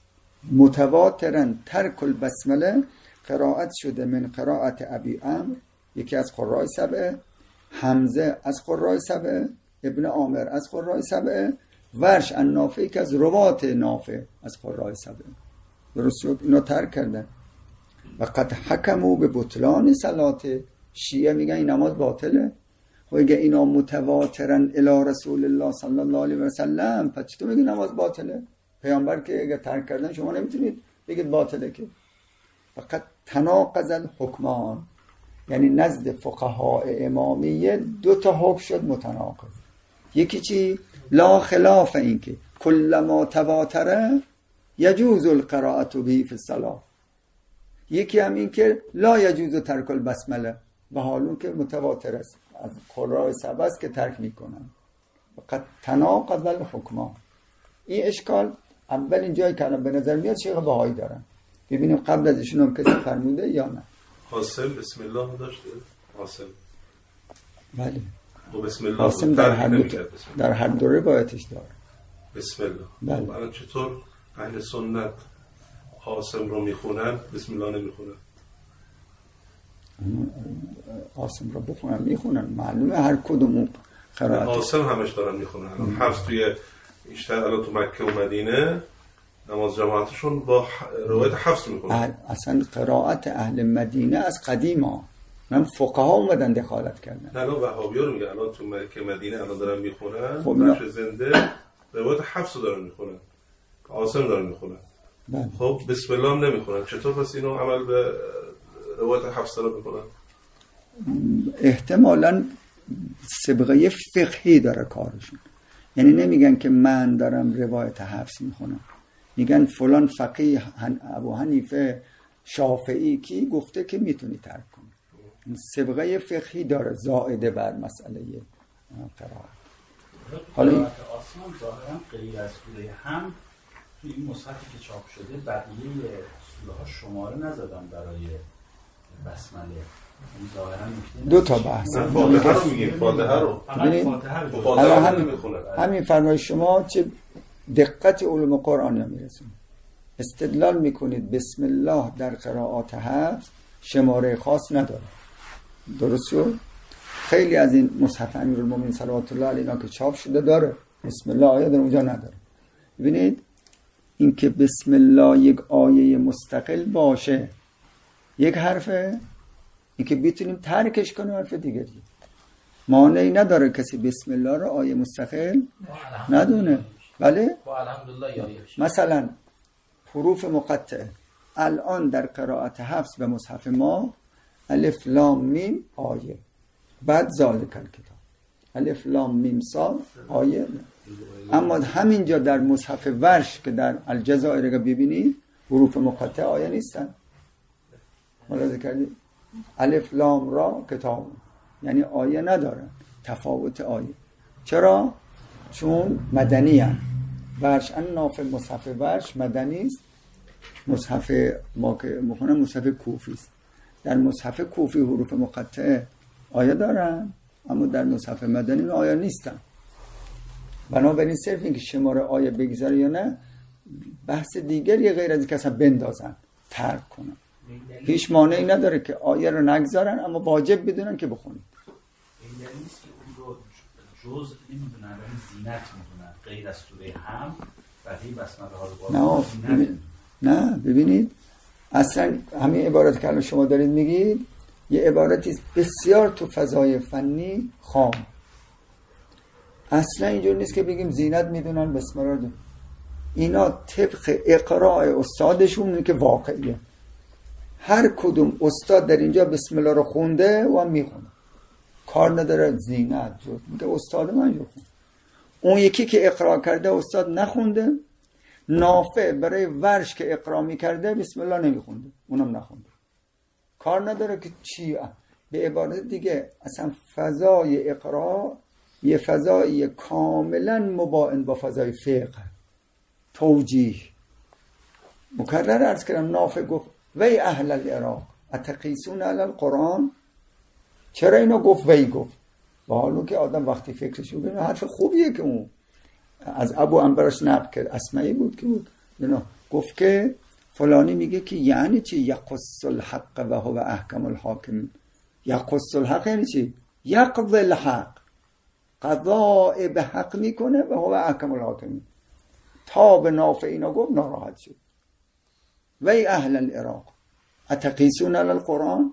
متواترا ترک البسمله قرائت شده من قرائت ابی عمرو یکی از قرای سبعه، حمزه از قرای سبعه، ابن عامر از قرای سبعه، ورش ان نافع که از روات نافع از قرای سبعه. درست شد؟ اینا ترک کردن و قد حکموا به بطلان صلات. شیعه میگن این نماز باطله. و اگه اینا متواترن الی رسول الله صلی الله علیه و سلم پس چطور میگی نماز باطله؟ پیامبر که اگه ترک کردن شما نمیتونید بگید باطله. که فقط تناقض الحکمان یعنی نزد فقهای امامیه دو تا حکم شد متناقض. یکی چی؟ لا خلاف این که کلما تواتره یجوز القراءت به فی الصلاه. یکی هم این که لا یجوز ترک البسمله و حالون که متواتر است از قرای سبع است که ترک میکنن. فقط تناقض الحکمان. این اشکال اول این جایی که به نظر میاد شیخ بهایی دارن. ببینیم قبل از ایشون هم کسی فرموده یا نه. قاسم بسم الله داشته؟ قاسم بله و بسم الله قاسم در هر دو در هر دو روایتش داره بسم الله. بله. الان چطور اهل سنت قاسم رو میخونن بسم الله نمیخونن؟ قاسم رو بخونن میخونن معلومه هر کدوم قرائت قاسم همش دارن میخونن. الان حفظ توی بیشتر الان تو مکه و مدینه نماز جماعتشون با روایت حفظ میکنن. اصلا قرائت اهل مدینه از قدیم ها من فقها اومدن دخالت کردن. الان وهابی‌ها رو میگن الان تو مکه مدینه الان دارن میخونن خب بخش زنده روایت حفظ رو دارن میخونن قاسم دارن میخونن. بله. خب بسم الله هم نمیخونن. چطور پس اینو عمل به روایت حفظ دارن میکنن؟ احتمالاً سابقه فقهی داره کارشون. یعنی نمیگن که من دارم روایت حفظ میخونم، میگن فلان فقیه ابو حنیفه شافعی کی گفته که میتونی ترک کنی. سابقه فقهی داره زائده بر مسئله قرائت. حالا قرائت آسمان ظاهرا غیر از سوره هم توی این مصحفی که چاپ شده بقیه سوره ها شماره نزدن برای بسمله. دو تا بحث. فاتحه رو میگیم فاتحه رو فاتحه رو میخونن. همین فرمای شما چه دقت علوم قرآن میرسونه. استدلال میکنید بسم الله در قرائات هفت شماره خاص نداره. درست شد؟ خیلی از این مصحف امیرالمومنین صلوات الله علیه که چاپ شده داره بسم الله آیه در اونجا نداره. ببینید این که بسم الله یک آیه مستقل باشه یک حرفه، این که بتونیم ترکش کنیم حرف دیگری. مانعی نداره کسی بسم الله رو آیه مستقل ندونه. بله؟ مثلا حروف مقطعه الان در قرائت حفظ و مصحف ما الف لام میم آیه بعد ذالک الکتاب الف لام میم صاد آیه. اما همینجا در مصحف ورش که در الجزائر که ببینید حروف مقطعه آیه نیستن. ملاحظه کردید؟ الف لام را کتاب یعنی آیه ندارن. تفاوت آیه چرا؟ چون مدنی هست. ورش ان نافع مصحف ورش مدنی است. مصحف ما که میخونم مصحف کوفی است. در مصحف کوفی حروف مقطعه آیه دارن اما در مصحف مدنی آیه نیستن. بنابراین صرف این که شماره آیه بگذاره یا نه بحث دیگری غیر از اینکه اصلا بندازن ترک کنن. هیچ مانعی نداره که آیه رو نگذارن اما واجب بدونن که بخونید. این دلیل نیست که اون رو جزء نمیدونن ولی زینت میدونن غیر از سوره هم بقیه بسمله ها رو نه ببین... نه ببینید اصلا همین عبارت که الان شما دارید میگید یه عبارتی بسیار تو فضای فنی خام. اصلا اینجور نیست که بگیم زینت میدونن بسم الله. اینا طبق اقراء استادشون که واقعیه. هر کدوم استاد در اینجا بسم الله رو خونده و میخونه، کار نداره زینت جد میگه استاد من جو خون. اون یکی که اقرا کرده استاد نخونده، نافع برای ورش که اقرا میکرده بسم الله نمیخونده، اونم نخونده، کار نداره که چی. به عبارت دیگه اصلا فضای اقرا یه فضای کاملا مباین با فضای فقه توجیه. مکرر عرض کردم نافع گفت وی اهل العراق اتقیسون علی القرآن. چرا اینو گفت وی گفت؟ با حالو که آدم وقتی فکرشو بینه حرف خوبیه که اون از ابو انبرش نقل کرد، اسمعی بود که بود اینا گفت که فلانی میگه که یعنی چی یقص الحق و هو احکم الحاکمین. یقص الحق یعنی چی؟ یقضی الحق، قضاء به حق میکنه و هو احکم الحاکمین. تا به نافع اینا گفت ناراحت شد. وی اهل العراق اتقیسون علی القرآن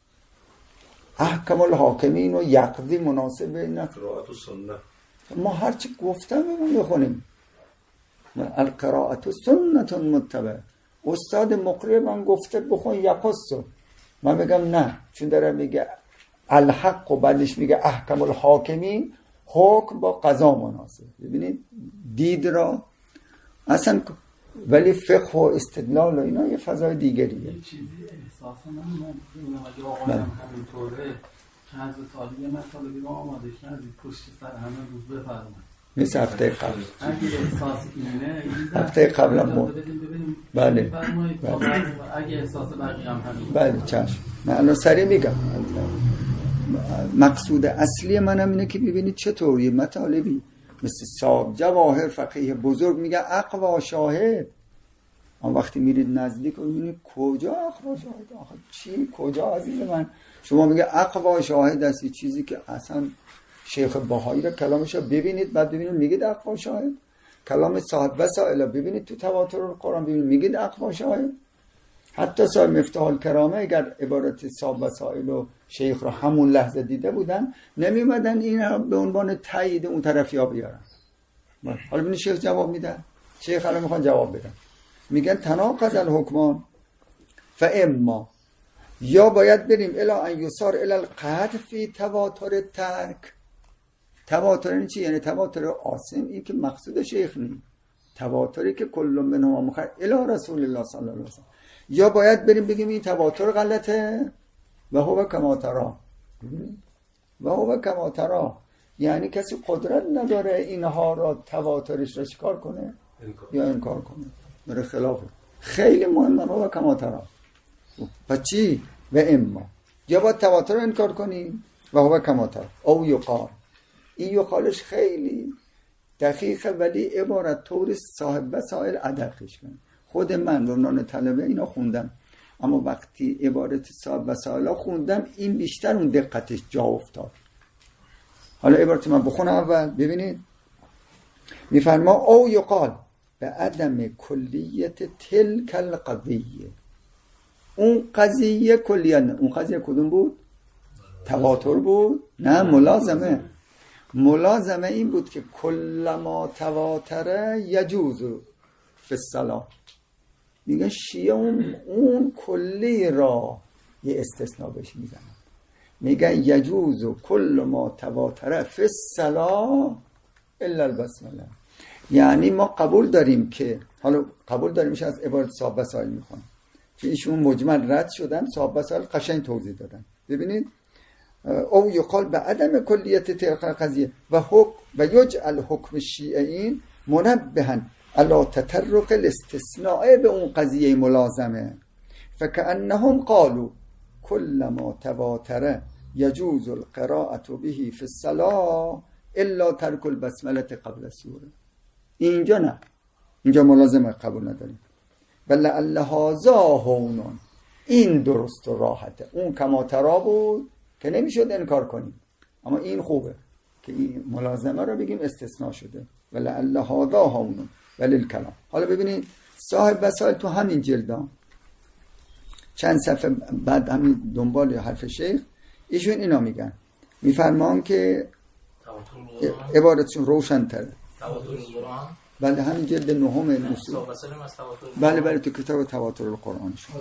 احکم الحاکمین و یقضی مناسب اینا قرائت و سنت. ما هرچی گفتم بمون بخونیم. القرائت و سنت متبع. استاد مقری من گفته بخون یقصو، من بگم نه چون داره میگه الحق و بعدش میگه احکم الحاکمین، حکم با قضا مناسب. ببینید دید را اصلا. ولی فقه و استدلال و اینا یه فضای دیگریه. یه چیزی احساسا من نمیدونم اگه آقایان همینطوره که حضرت عالی مطالبی رو آماده کردید پشت سر همه روز بفرمایید مثل هفته قبل. اگه احساس اینه هفته قبل هم بود. بله بفرمایید اگه احساس بقیه هم همین. بله چشم. من الان سریع میگم. مقصود اصلی منم اینه که ببینید چطوری مطالبی مثل صاحب جواهر فقیه بزرگ میگه اقوا شاهد. اما وقتی میرید نزدیک و میبینید کجا اقوا شاهد؟ آخه چی کجا عزیز من؟ شما میگه اقوا شاهد است، چیزی که اصلا شیخ بهایی رو کلامش رو ببینید بعد ببینید میگید اقوا شاهد. کلام صاحب وسائل ببینید تو تواتر قرآن ببینید میگید اقوا شاهد. حتی صاحب مفتاح الکرامه اگر عبارت صاحب وسائل و شیخ رو همون لحظه دیده بودن نمیمدن این به عنوان تایید اون طرفی ها بیارن. حالا ببینید شیخ جواب میدن. شیخ الان میخوان جواب بدن، میگن تناقض الحکمان فاما، یا باید بریم الی ان یسار الی القطع فی تواتر ترک. تواتر این چی؟ یعنی تواتر عاصم، این که مقصود شیخ نی، تواتری که کل منهما مخر الی رسول الله صلی الله علیه وسلم. یا باید بریم بگیم این تواتر غلطه و هو کما ترا، و هو کما ترا، یعنی کسی قدرت نداره اینها را تواترش را چیکار کنه انکار. یا انکار کنه، بره خلافه. خیلی مهمه و کما ترا. پس چی؟ و اما یا باید تواتر رو انکار کنیم و هو کما ترا او یقال. این یقالش خیلی دقیقه ولی عبارت طور صاحب وسائل ادقش کنه. خود من رونان طلبه اینا خوندم، اما وقتی عبارت صاحب وسائل خوندم این بیشتر اون دقتش جا افتاد. حالا عبارت من بخونم اول ببینید. میفرما او یقال به عدم کلیت تلک القضیه. اون قضیه کلیت نه. اون قضیه کدوم بود؟ تواتر بود؟ نه ملازمه. ملازمه این بود که کل ما تواتره یجوز فی الصلاة. میگن شیعه اون, اون کلی را یه استثناء بهش میزنن، میگن یجوز کل ما تواتره فی الصلاة الا البسمله. یعنی ما قبول داریم که، حالا قبول داریم میشه از عبارت صاحب وسائل میخونم که ایشون مجمل رد شدن، صاحب وسائل قشنگ توضیح دادن. ببینید او یقال به عدم کلیت تلک قضیه و حکم و یجعل حکم شیعین منبهن علی تطرق الاستثناء به اون قضیه ملازمه. فکأنهم قالوا کل ما تواتر یجوز القراءة به فی الصلاة الا ترک البسمله قبل السوره. اینجا نه، اینجا ملازمه قبول نداریم. ولعل هذا هون، این درست و راحته. اون کما ترا بود که نمیشد انکار کنیم، اما این خوبه که این ملازمه رو بگیم استثناء شده. ولعل هذا هون ولی الکلام. حالا ببینید صاحب وسائل تو همین جلدان چند صفحه بعد همین دنبال حرف شیخ ایشون اینا میگن، میفرمان که عبارتشون روشن تره. بله همین جلد نهم نصوص. بله بله تو کتاب تواتر القرآن شد.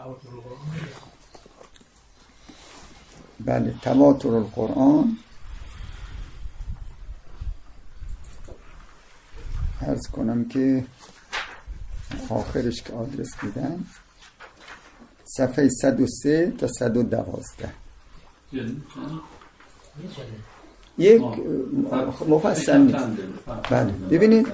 بله تواتر القرآن عرض کنم که آخرش که آدرس میدن صفحه صد و سه تا صد و دوازده یک مفصل نیست. بله ببینید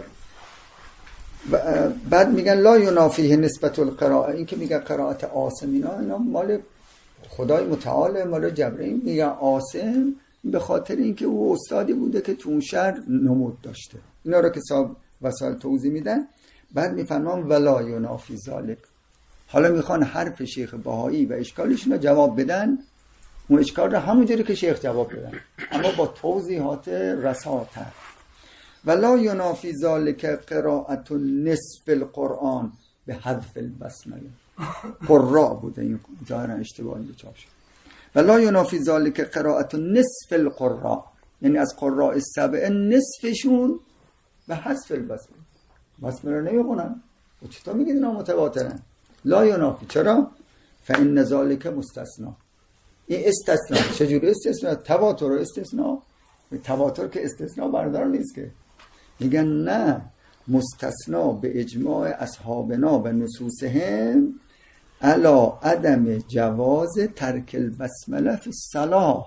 بعد میگن لا ینافیه نسبت القراءه، این که میگن قرائت عاصم اینا اینا مال خدای متعال، مال جبرئیل. میگن عاصم به خاطر اینکه او استادی بوده که تو اون شهر نمود داشته. اینا رو که صاحب وسائل توضیح میدن. بعد میفرمان ولا ینافی ذالک. حالا میخوان حرف شیخ بهایی و اشکالشون رو جواب بدن، اون اشکال رو همونجوری که شیخ جواب بدن اما با توضیحات رساتر. ولا ینافی ذالک قرائت نصف القرآن به حذف البسمله. قراء بوده این ظاهرا اشتباهی به چاپ شد. ولا ینافی ذالک قرائت نصف القراء، یعنی از قراء سبع نصفشون به حذف البسمله. بسمله رو نمیخونن. و چطور میگید اینا متواترن؟ لا ینافی. چرا؟ فإن ذالک مستثنا. این استثناء. چجوری استثناء؟ تواتر استثناء. تواتر که استثناء بردار نیست که. میگن نه، مستثنا به اجماع اصحابنا و نصوصهم علی عدم جواز ترک البسمله فی الصلاة.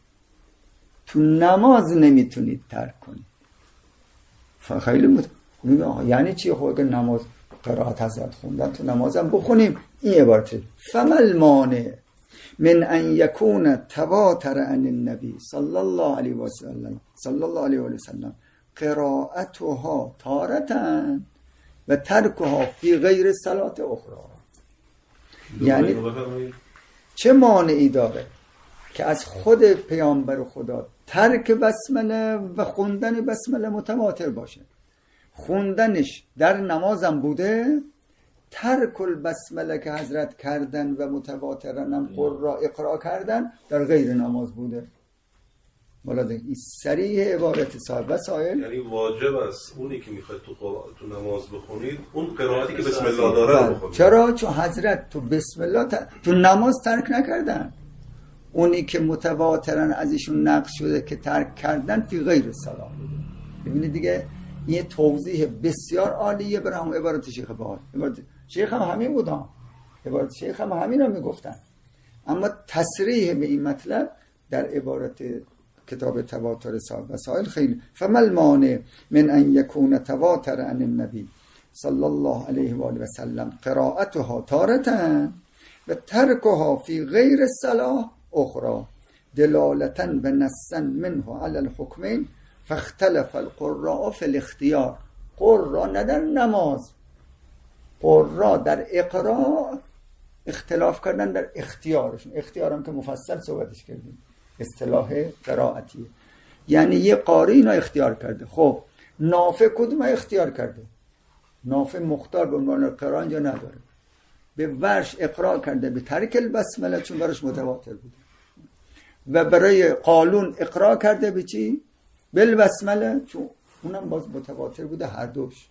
تو نماز نمیتونید ترک کنید. خیلی مت... یعنی چی؟ خود نماز قرائت حضرت خوندن تو نمازم بخونیم. این عبارته فمل مانع من ان یکون تواتر عن النبی صلی الله علیه و سلم صلی الله علیه و سلم قرائتها تارتن و ترکها فی غیر صلات اخرى. یعنی چه مانعی داره که از خود پیامبر خدا ترک بسمله و خوندن بسمله متواتر باشه؟ خوندنش در نمازم بوده، ترک البسمله که حضرت کردن و متواترن هم قرآن اقرا کردن در غیر نماز بوده. مولانا این صریح عبارت صاحب وسائل، یعنی واجب است اونی که میخواید تو قرآن تو نماز بخونید اون قرائتی که بسم الله داره رو بخونید. چرا؟ چون حضرت تو بسم الله ت... تو نماز ترک نکردن. اونی که متواترن ازشون نقل شده که ترک کردن فی غیر صلاح بوده. ببینید دیگه این توضیح بسیار عالیه برای هم عبارت شیخ بهایی. عبارت شیخ هم همین بودن، عبارت شیخ هم همین رو میگفتن، اما تصریح به این مطلب در عبارت کتاب تواتر صاحب وسائل خیلی. فمل مانع من ان یکون تواتر عن النبی صلی الله علیه و آله و سلم قرائتها تارتن و ترکها فی غیر الصلاة اخرى دلالتا و نصا منه علی الحکمین فاختلف القراء فی الاختیار. قراء نه در نماز، قراء در اقراء اختلاف کردن در اختیارشون. اختیارم که مفصل صحبتش کردیم، اصطلاح قرائتیه. یعنی یه قاری اینا اختیار کرده. خب نافع کدوم اختیار کرده؟ نافع مختار به عنوان قرآن اینجا نداره. به ورش اقرار کرده به ترک البسمله چون برش متواتر بوده، و برای قالون اقرار کرده به چی؟ بالبسمله چون اونم باز متواتر بوده هر دوش.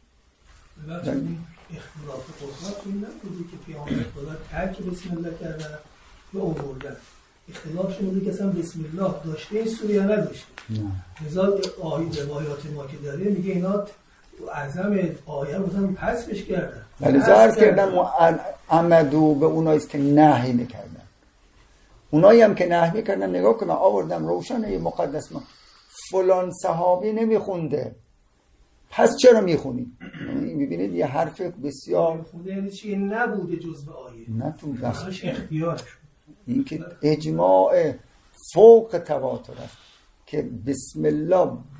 اختلاف قرآن این نبوده که پیامبر خدا ترک بسم الله کردن یا آوردن. اختلاف شده که اصلا بسم الله داشته این سوره یا نداشته. لذا آیه روایات ما که داره میگه اینا اعظم آیه رو مثلا پسش کردن. ولی ظاهر کردن عمدو به اونایی که نهی میکردن. اونایی هم که نهی میکردن نگاه کنم آوردم روشنه مقدس ما فلان صحابی نمیخونده پس چرا میخونی؟ میبینید یه حرف بسیار خونده یعنی چی؟ نبوده جزء آیه، نه تو بخش اختیارش. این که اجماع فوق تواتر است که بسم الله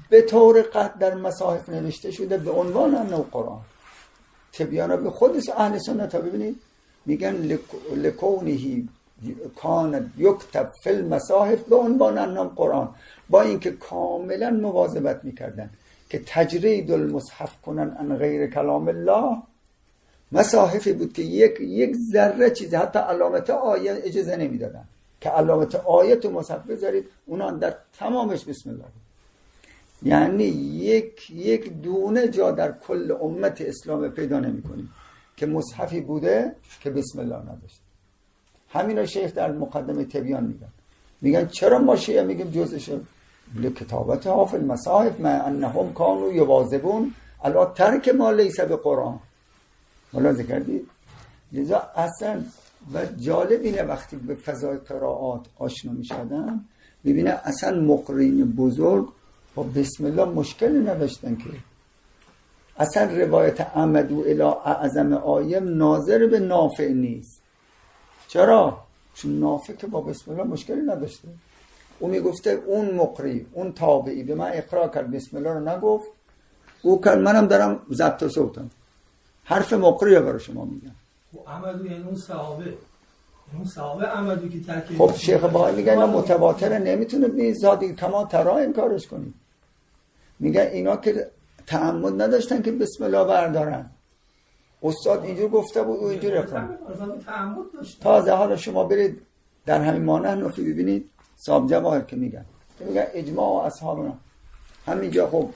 به طور قطع در مصاحف نوشته شده به عنوان انه قرآن. تبیان به خودش اهل سنت ها ببینید میگن لکونه کان یکتب فی المصاحف به عنوان انه قرآن، با اینکه کاملا مواظبت میکردن که تجرید المصحف کنن ان غیر کلام الله. مصاحفی بود که یک یک ذره چیزی حتی علامت آیه اجازه نمیدادن که علامت آیه تو مصحف بذارید، اونا در تمامش بسم الله بود. یعنی یک یک دونه جا در کل امت اسلام پیدا نمی کنیم که مصحفی بوده که بسم الله نداشت. همین شیخ در مقدمه تبیان میگن میگن چرا ما شیعه میگیم جزشه لکتابت ها فی المصاحف ما انهم کانوا یواظبون علی ترک ما لیس بقرآن. ملاحظه کردید؟ لذا اصلا و جالب اینه وقتی به فضای قرائات آشنا میشدن ببینه اصلا مقرین بزرگ با بسم الله مشکلی نداشتن که اصلا روایت عمدو الی اعظم آیه ناظر به نافع نیست. چرا؟ چون نافع که با بسم الله مشکلی نداشته. او میگفته اون مقری اون تابعی به من اقرا کرد بسم الله رو نگفت، او کرد منم دارم ضبط و صوتم حرف مقری رو برای شما میگم. و عمدو یعنی اون صحابه اون صحابه عمدو که ترکیب. خب شیخ بهایی میگه اینا متواتره نمیتونه بیزادی کما ترا انکارش کنی. میگه اینا که تعمد نداشتن که بسم الله بردارن. استاد اینجور گفته بود و اینجور اقرار تعمد داشت. تازه حالا شما برید در همین مانع نفی ببینید صاحب جواهر که میگن که میگن اجماع اصحابنا همینجا. خب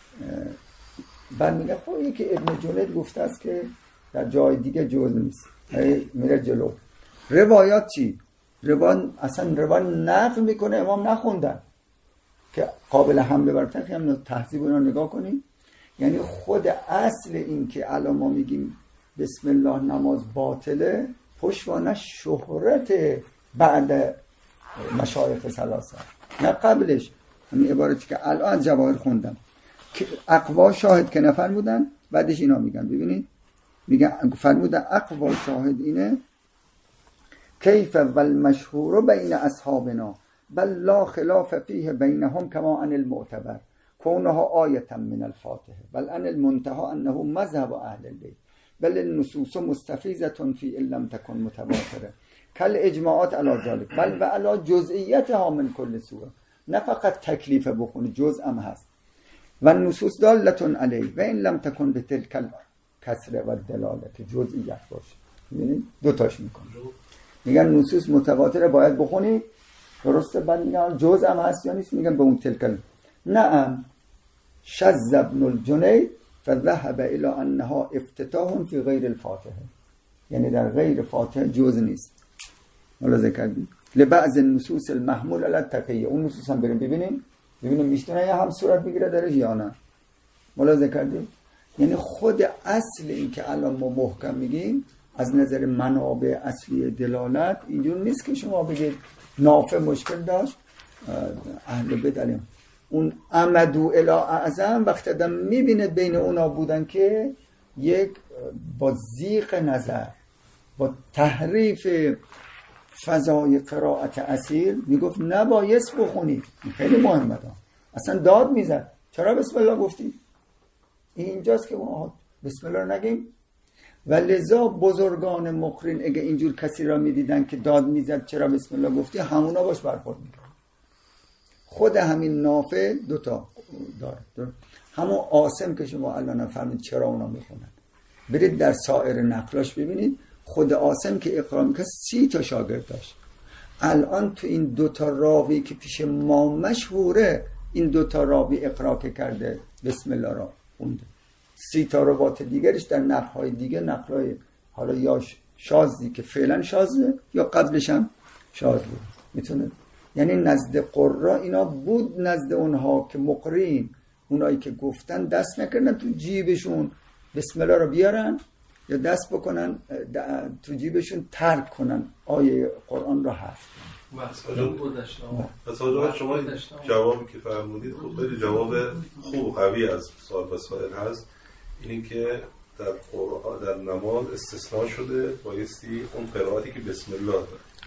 بعد میگه خب یکی ابن جنید گفته است که در جای دیگه جوز نیست، میره جلو. روایات چی؟ روایات اصلا روایات نقل میکنه امام نخوندن که قابل حمله بر تقی هم تحضیب رو نگاه کنیم. یعنی خود اصل این که الان ما میگیم بسم الله نماز باطله پشوانه شهرت بعد مشایخ ثلاثه نه قبلش. همین عبارتی که الان از جواهر خوندم که اقوا شاهد که نفر بودن بعدش اینا میگن ببینید میگن فرمودن اقوا شاهد اینه کیف والمشهور بین اصحابنا بل لا خلاف فیه بینهم کما ان المعتبر کونها آیتا من الفاتحه بل ان المنتهى انه مذهب اهل البیت بل النصوص مستفیضه فی ان لم تکن متواتره کل اجماعات علی ذلك بل و علی جزئیتها من کل سوره. نه فقط تکلیف بخونی جزء هم هست و نصوص دالتون علیه و این لم تکن به تلک کسره و دلالت جزئیت باشه. ببینید دو تاش میکنه میگن نصوص متواتره باید بخونی درسته، بعد میگن جزء هم هست یا نیست میگن به اون تلک نعم شذ ابن الجنید فذهب الى انها افتتاح فی غیر الفاتحه، یعنی در غیر فاتحه جزء نیست. ملاحظه کردید لبعض النصوص المحمول علی التقیه. اون نصوص هم بریم ببینیم ببینیم میشتونه یا هم صورت بگیره درش یا نه. ملاحظه کردید یعنی خود اصل این که الان ما محکم میگیم از نظر منابع اصلی دلالت اینجور نیست که شما بگید نافع مشکل داشت اهل بیت علیم اون عمدو الی اعظم وقتی آدم میبینه بین اونا بودن که یک با ضیق نظر با تحریف فضای قرائت اصیل میگفت نبایست بخونید. خیلی مهمه دا. اصلا داد میزد چرا بسم الله گفتی؟ اینجاست که ما بسم الله نگیم. و لذا بزرگان مقرین اگه اینجور کسی را میدیدن که داد میزد چرا بسم الله گفتی همونا باش برخورد میکرد. خود همین نافع دوتا داره، همون عاصم که شما الان نفهمید چرا اونا میخونن. برید در سایر نقلاش ببینید خود عاصم که اقرا میکرد سی تا شاگرد داشت. الان تو این دوتا راوی که پیش ما مشهوره این دوتا راوی اقرا که کرده بسم الله را خونده. سی تا روات دیگرش در نقل‌های دیگه نقل‌های حالا یا شاذی که فعلا شاذه یا قبلش هم شاذ بود میتونه. یعنی نزد قرا اینا بود، نزد اونها که مقرین اونایی که گفتن دست نکردن تو جیبشون بسم الله رو بیارن یا دست بکنن تو جیبشون ترک کنن آیه قرآن رو حذف پس آجا شما جوابی که فرمودید خب خیلی جواب خوب و قوی از سوال و سائل هست. اینی که در قرآن در نماز استثناء شده بایستی اون قرائتی که بسم الله داره.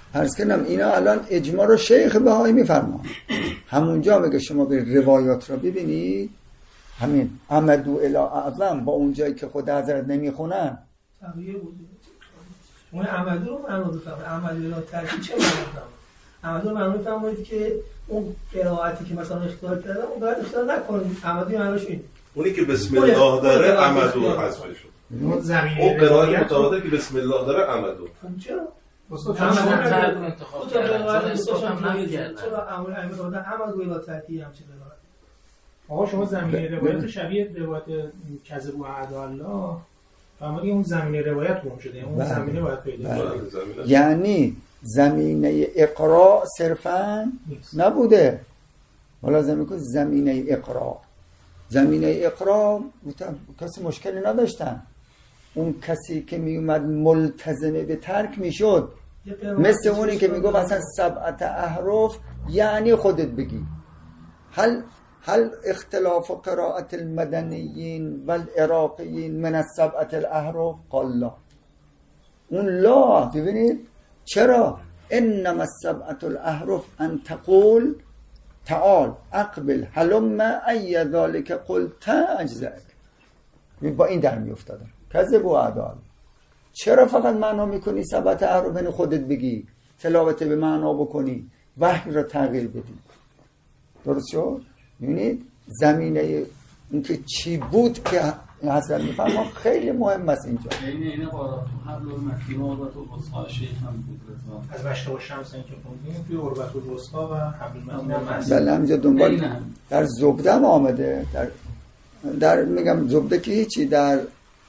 عرض کنم اینا الان اجماع رو شیخ بهایی میفرمان. همونجا میگه شما به روایات رو ببینید، همین عمدو الی اعظم با اون جایی که خود حضرت نمیخونن تقیه بوده. اون عمدو رو معنا بفرمایید، عمدو الی ترکی چه معنا بفرمایید؟ عمدو معنا بفرمایید که اون قرائتی که مثلا اختیار کردن اون باید اختیار نکنید. عمدو معناش اینه، اونی که بسم الله داره عمدو حذف شد. اون زمینه اون قرائت متعادل که بسم الله داره عمدو. خب چرا؟ استاد چرا ترک انتخاب کردن؟ چون اثبات هم نکردن. چرا عمل ائمه گفتن عمدو الی ترکی همچین قرائت؟ آقا شما زمینه روایت شبیه روایت کذب و اعداء الله فرمودید اون زمینه روایت گم شده، اون زمینه باید پیدا بشه. یعنی زمینه اقرا صرفا نبوده، ملاحظه میکنید زمینه اقرا زمینه اقرا کسی مشکلی نداشتن. اون کسی که میومد ملتزمه به ترک میشد، مثل اونی که میگو مثلا سبعت احرف یعنی خودت بگی هل هل اختلاف قراءت المدنیین والعراقیین من السبعت الاحرف؟ قال لا. اون لا ببینید چرا؟ انما السبعت الاحرف ان تقول تعال اقبل هلم ای ذلك قلت اجزاک. با این در می افتادن کذب و اعداء. چرا فقط معنا میکنی سبعت احرف یعنی خودت بگی، تلاوت به معنا بکنی، وحی را تغییر بدی؟ درست شد؟ یعنی زمینه اینکه چی بود که حضرت میفرما خیلی مهم است اینجا. یعنی اینا با حبل المتین و عروة الوثقی شیخ هم بود از مشتاق الشمس این که خوندیم توی عروة الوثقی و حبل المتین هم هست. بله همینجا دنبال در زبده هم آمده، در در میگم زبده که هیچی، در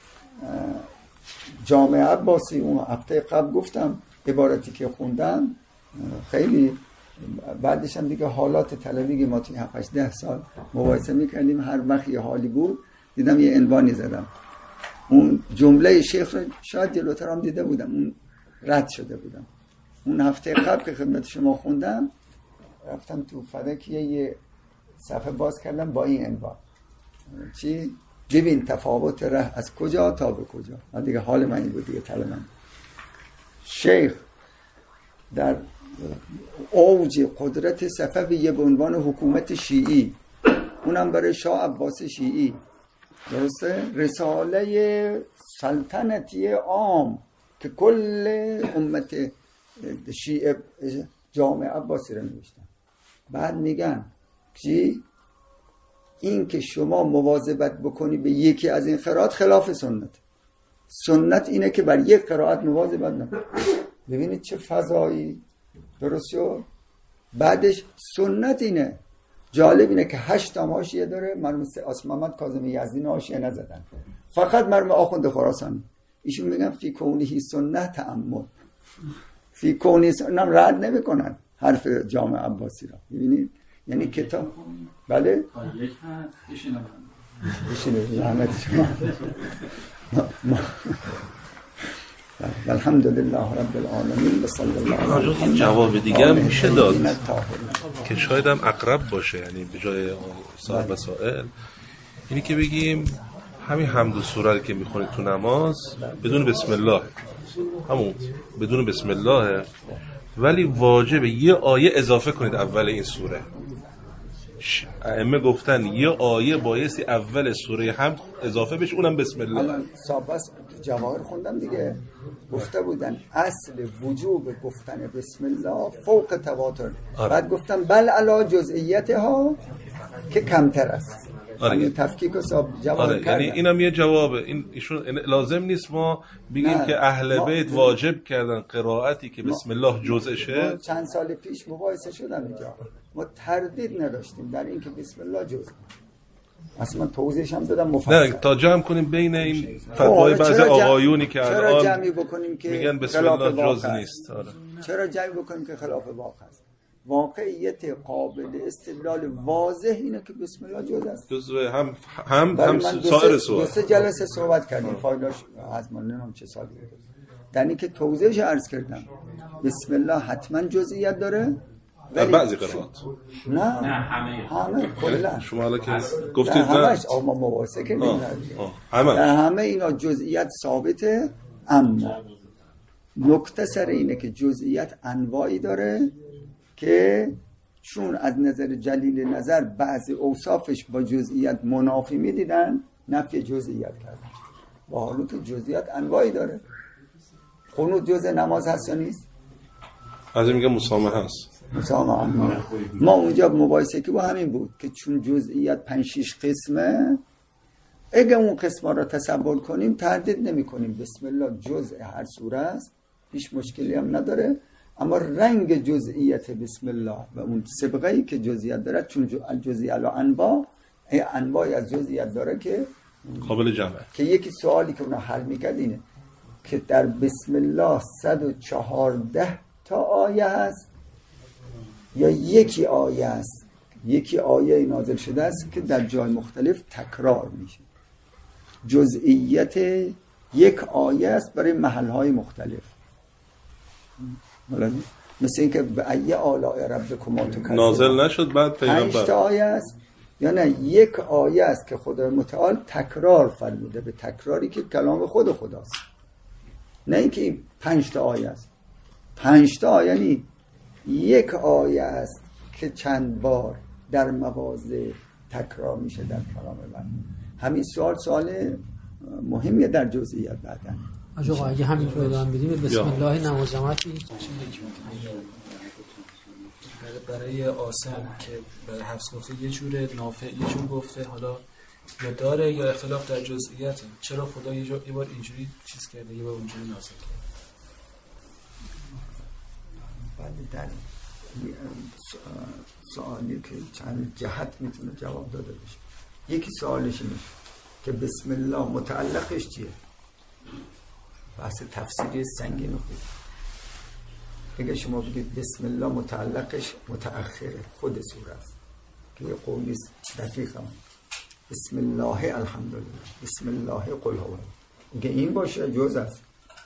جامعه عباسی اون هفته قبل گفتم عبارتی که خوندم خیلی بعدش هم دیگه حالات طلبی که ما توی هفت هشت ده سال مباحثه میکردیم، هر وقت یه حالی بود دیدم یه عنوانی زدم. اون جمله شیخ رو شاید جلوتر هم دیده بودم، اون رد شده بودم. اون هفته قبل که خدمت شما خوندم رفتم تو فدکیه یه صفحه باز کردم با این عنوان چی؟ ببین تفاوت ره از کجا تا به کجا. من دیگه حال من این بود دیگه طلبم. شیخ در اوج قدرت صفویه به عنوان حکومت شیعی، اونم برای شاه عباس شیعی، درسته؟ رساله سلطنتی عام که کل امت شیعه جامعه عباسی رو نوشتن. بعد میگن چی؟ این که شما مواظبت بکنی به یکی از این قرائات خلاف سنت. سنت اینه که بر یک قرائت مواظبت نکنی. ببینید چه فضایی. درست شد؟ بعدش سنت اینه، جالب اینه که هشت تا حاشیه داره. مرحوم آصف محمد کاظمی یزدی حاشیه نزدن، فقط مرحوم آخوند خراسانی ایشون میگن فی کونهی سنت تأمل، فی کونهی سنت رد نمیکنن حرف جامع عباسی را. ببینید یعنی کتاب بله یک هست بشینم بشینه رحمت شما. الحمدلله رب العالمین و صلی الله علیه و این جواب دیگه هم میشه داد که شاید هم اقرب باشه، یعنی به جای صاحب مسائل اینی که بگیم همین حمد و سوره که میخونید تو نماز بدون بسم الله، همون بدون بسم الله، ولی واجبه یه آیه اضافه کنید اول این سوره. ائمه گفتن یه آیه بایستی اول سوره حمد اضافه بشه، اونم بسم الله. الان صاحبس جواهر خوندم دیگه، گفته بودن اصل وجوب گفتن بسم الله فوق تواتر. آره. بعد گفتم بل علا جزئیتها که کمتر است. آره. تفکیک و صاحب جواهر آره. کردن. یعنی اینم یه جوابه. این ایشون لازم نیست ما بگیم نه. که اهل ما... بیت واجب کردن قرائتی که بسم الله جزءشه. چند سال پیش مباحثه شدم اینجا، ما تردید نداشتیم در این که بسم الله جزء. اصلا من توضیحش هم دادم مفصل. نه تا جمع کنیم بین این فتوای بعضی آقایونی که چرا جمعی بکنیم که میگن بسم الله جزء نیست. آره. چرا جمعی بکنیم که خلاف واقع است؟ واقعیت قابل استدلال واضح اینه که بسم الله جزء است. جزء هم هم هم سایر سوال. دو سه جلسه صحبت کردیم فایداش از من نمیدونم چه سالی بود. در این که توضیحش عرض کردم بسم الله حتما جزئیت داره در بعضی قرائات. نه نه همه همه کلا شما الان که گفتید نه همش ما مباحثه کردیم همه در همه اینا جزئیت ثابته، اما نکته سر اینه که جزئیات انواعی داره که چون از نظر جلیل نظر بعضی اوصافش با جزئیات منافی میدیدن نفی جزئیات کردن. با حالی که جزئیات انواعی داره. قنوت جزء نماز هست یا نیست؟ از این میگه مسامحه هست. مسامحه. ما اونجا مباحثه که با همین بود که چون جزئیات پنج شش قسمه، اگه اون قسمه را تصور کنیم تردید نمی کنیم بسم الله جزء هر سوره است، هیچ مشکلی هم نداره. اما رنگ جزئیت بسم الله و اون سبقه‌ای که جزئیات داره، چون الجزئیات و انواع انواعی از جزئیات داره که قابل جمعه. که یکی سوالی که اونا حل میکرد اینه که در بسم الله صد و چهارده تا آیه هست یا یکی آیه است، یکی آیه نازل شده است که در جای مختلف تکرار میشه. جزئیت یک آیه است برای محلهای مختلف. مثل اینکه به ایه آلاء ربکما تکذبان نازل نشد بعد پیغمبر پنج تا آیه است یا نه یک آیه است که خدا متعال تکرار فرموده، به تکراری که کلام خود خداست، نه اینکه این پنج تا آیه است. پنج تا آیه یعنی یک آیه است که چند بار در مواضع تکرار میشه در کلام الله. همین سوال سوال مهمیه در جزئیات. بعدن آقا اگه همین رو ادامه بدیم بسم الله نماز جماعتی برای آسم که برای حفظ گفته یه جوره، نافع یه جور گفته، حالا یا داره یا اختلاف در جزئیاته. چرا خدا یه, یه بار اینجوری چیز کرده یه بار اونجوری نازل کرده؟ بعد در سوالی که چند جهت میتونه جواب داده بشه. یکی سوالش اینه که بسم الله متعلقش چیه؟ بحث تفسیری سنگین خوب. اگه شما بگید بسم الله متعلقش متأخره خود سوره است که یه قولی دقیق هم بسم الله الحمدلله، بسم الله قل هو، اگه این باشه جز است.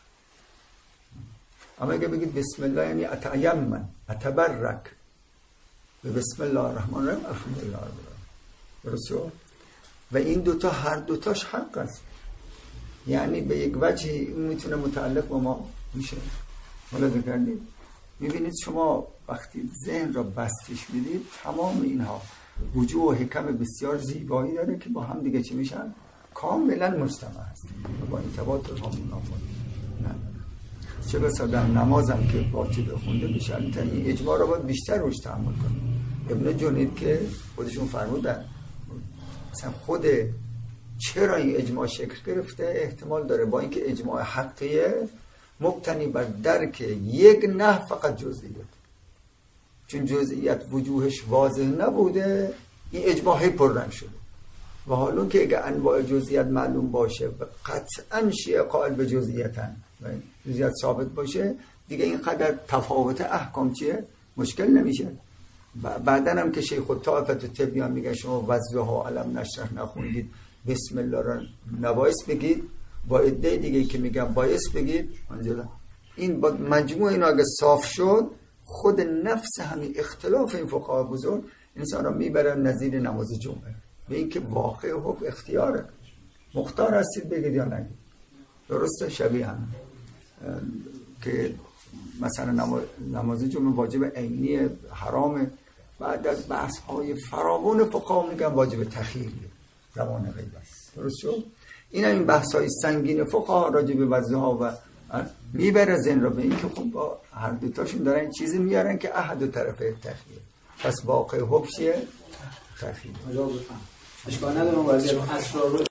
اما اگه بگید بسم الله یعنی اتیمن اتبرک به بسم الله الرحمن الرحیم الحمدلله رب العالمین. درسته؟ و این دوتا هر دوتاش حق است، یعنی به یک وجه این میتونه متعلق با ما میشه. ملاحظه کردید؟ میبینید شما وقتی ذهن را بستش میدید تمام اینها وجوه و حکم بسیار زیبایی داره که با هم دیگه چی میشن؟ کاملا مجتمع هست و با این تبادل ها منافات نداره. چه بسا در نمازم که واجب خونده بشه، این اجماع را باید بیشتر روش تحمل کنیم. ابن جنید که خودشون فرمودن مثلا خود چرا این اجماع شکل گرفته احتمال داره با اینکه اجماع حقیه مبتنی بر درک یک نه فقط جزئیات، چون جزئیات وجوهش واضح نبوده این اجماع پررنگ شده. و حالا که اگه انواع جزئیات معلوم باشه و قطعا شیعه قائل به جزئیاتن و جزئیات ثابت باشه دیگه اینقدر تفاوت احکام چیه مشکل نمیشه. و بعدن هم که شیخ الطائفة تبیان میگه شما وضعها علم نشرح نخوندید بسم الله را نبایست بگید، با عده دیگه که میگن بایست بگید. این با مجموع اینا اگه صاف شد خود نفس همین اختلاف این فقها بزرگ انسان را میبره نظیر نماز جمعه به این که واقع حکم اختیاره، مختار هستید بگید یا نگید. درسته؟ شبیه هم که مثلا نماز جمعه واجب عینی حرامه، بعد از بحث های فراوان فقها میگن واجب تخییریه زمان غیبت. درست شد؟ این این بحث های سنگین فقها راجع به وضع ها و میبره ذهن را به این که خب با هر دوتاشون دارن این چیزی میارن که احد و طرفه تخییر، پس واقع حکم چیه؟ تخییر. اشکال نداره وضعیت اسرار رو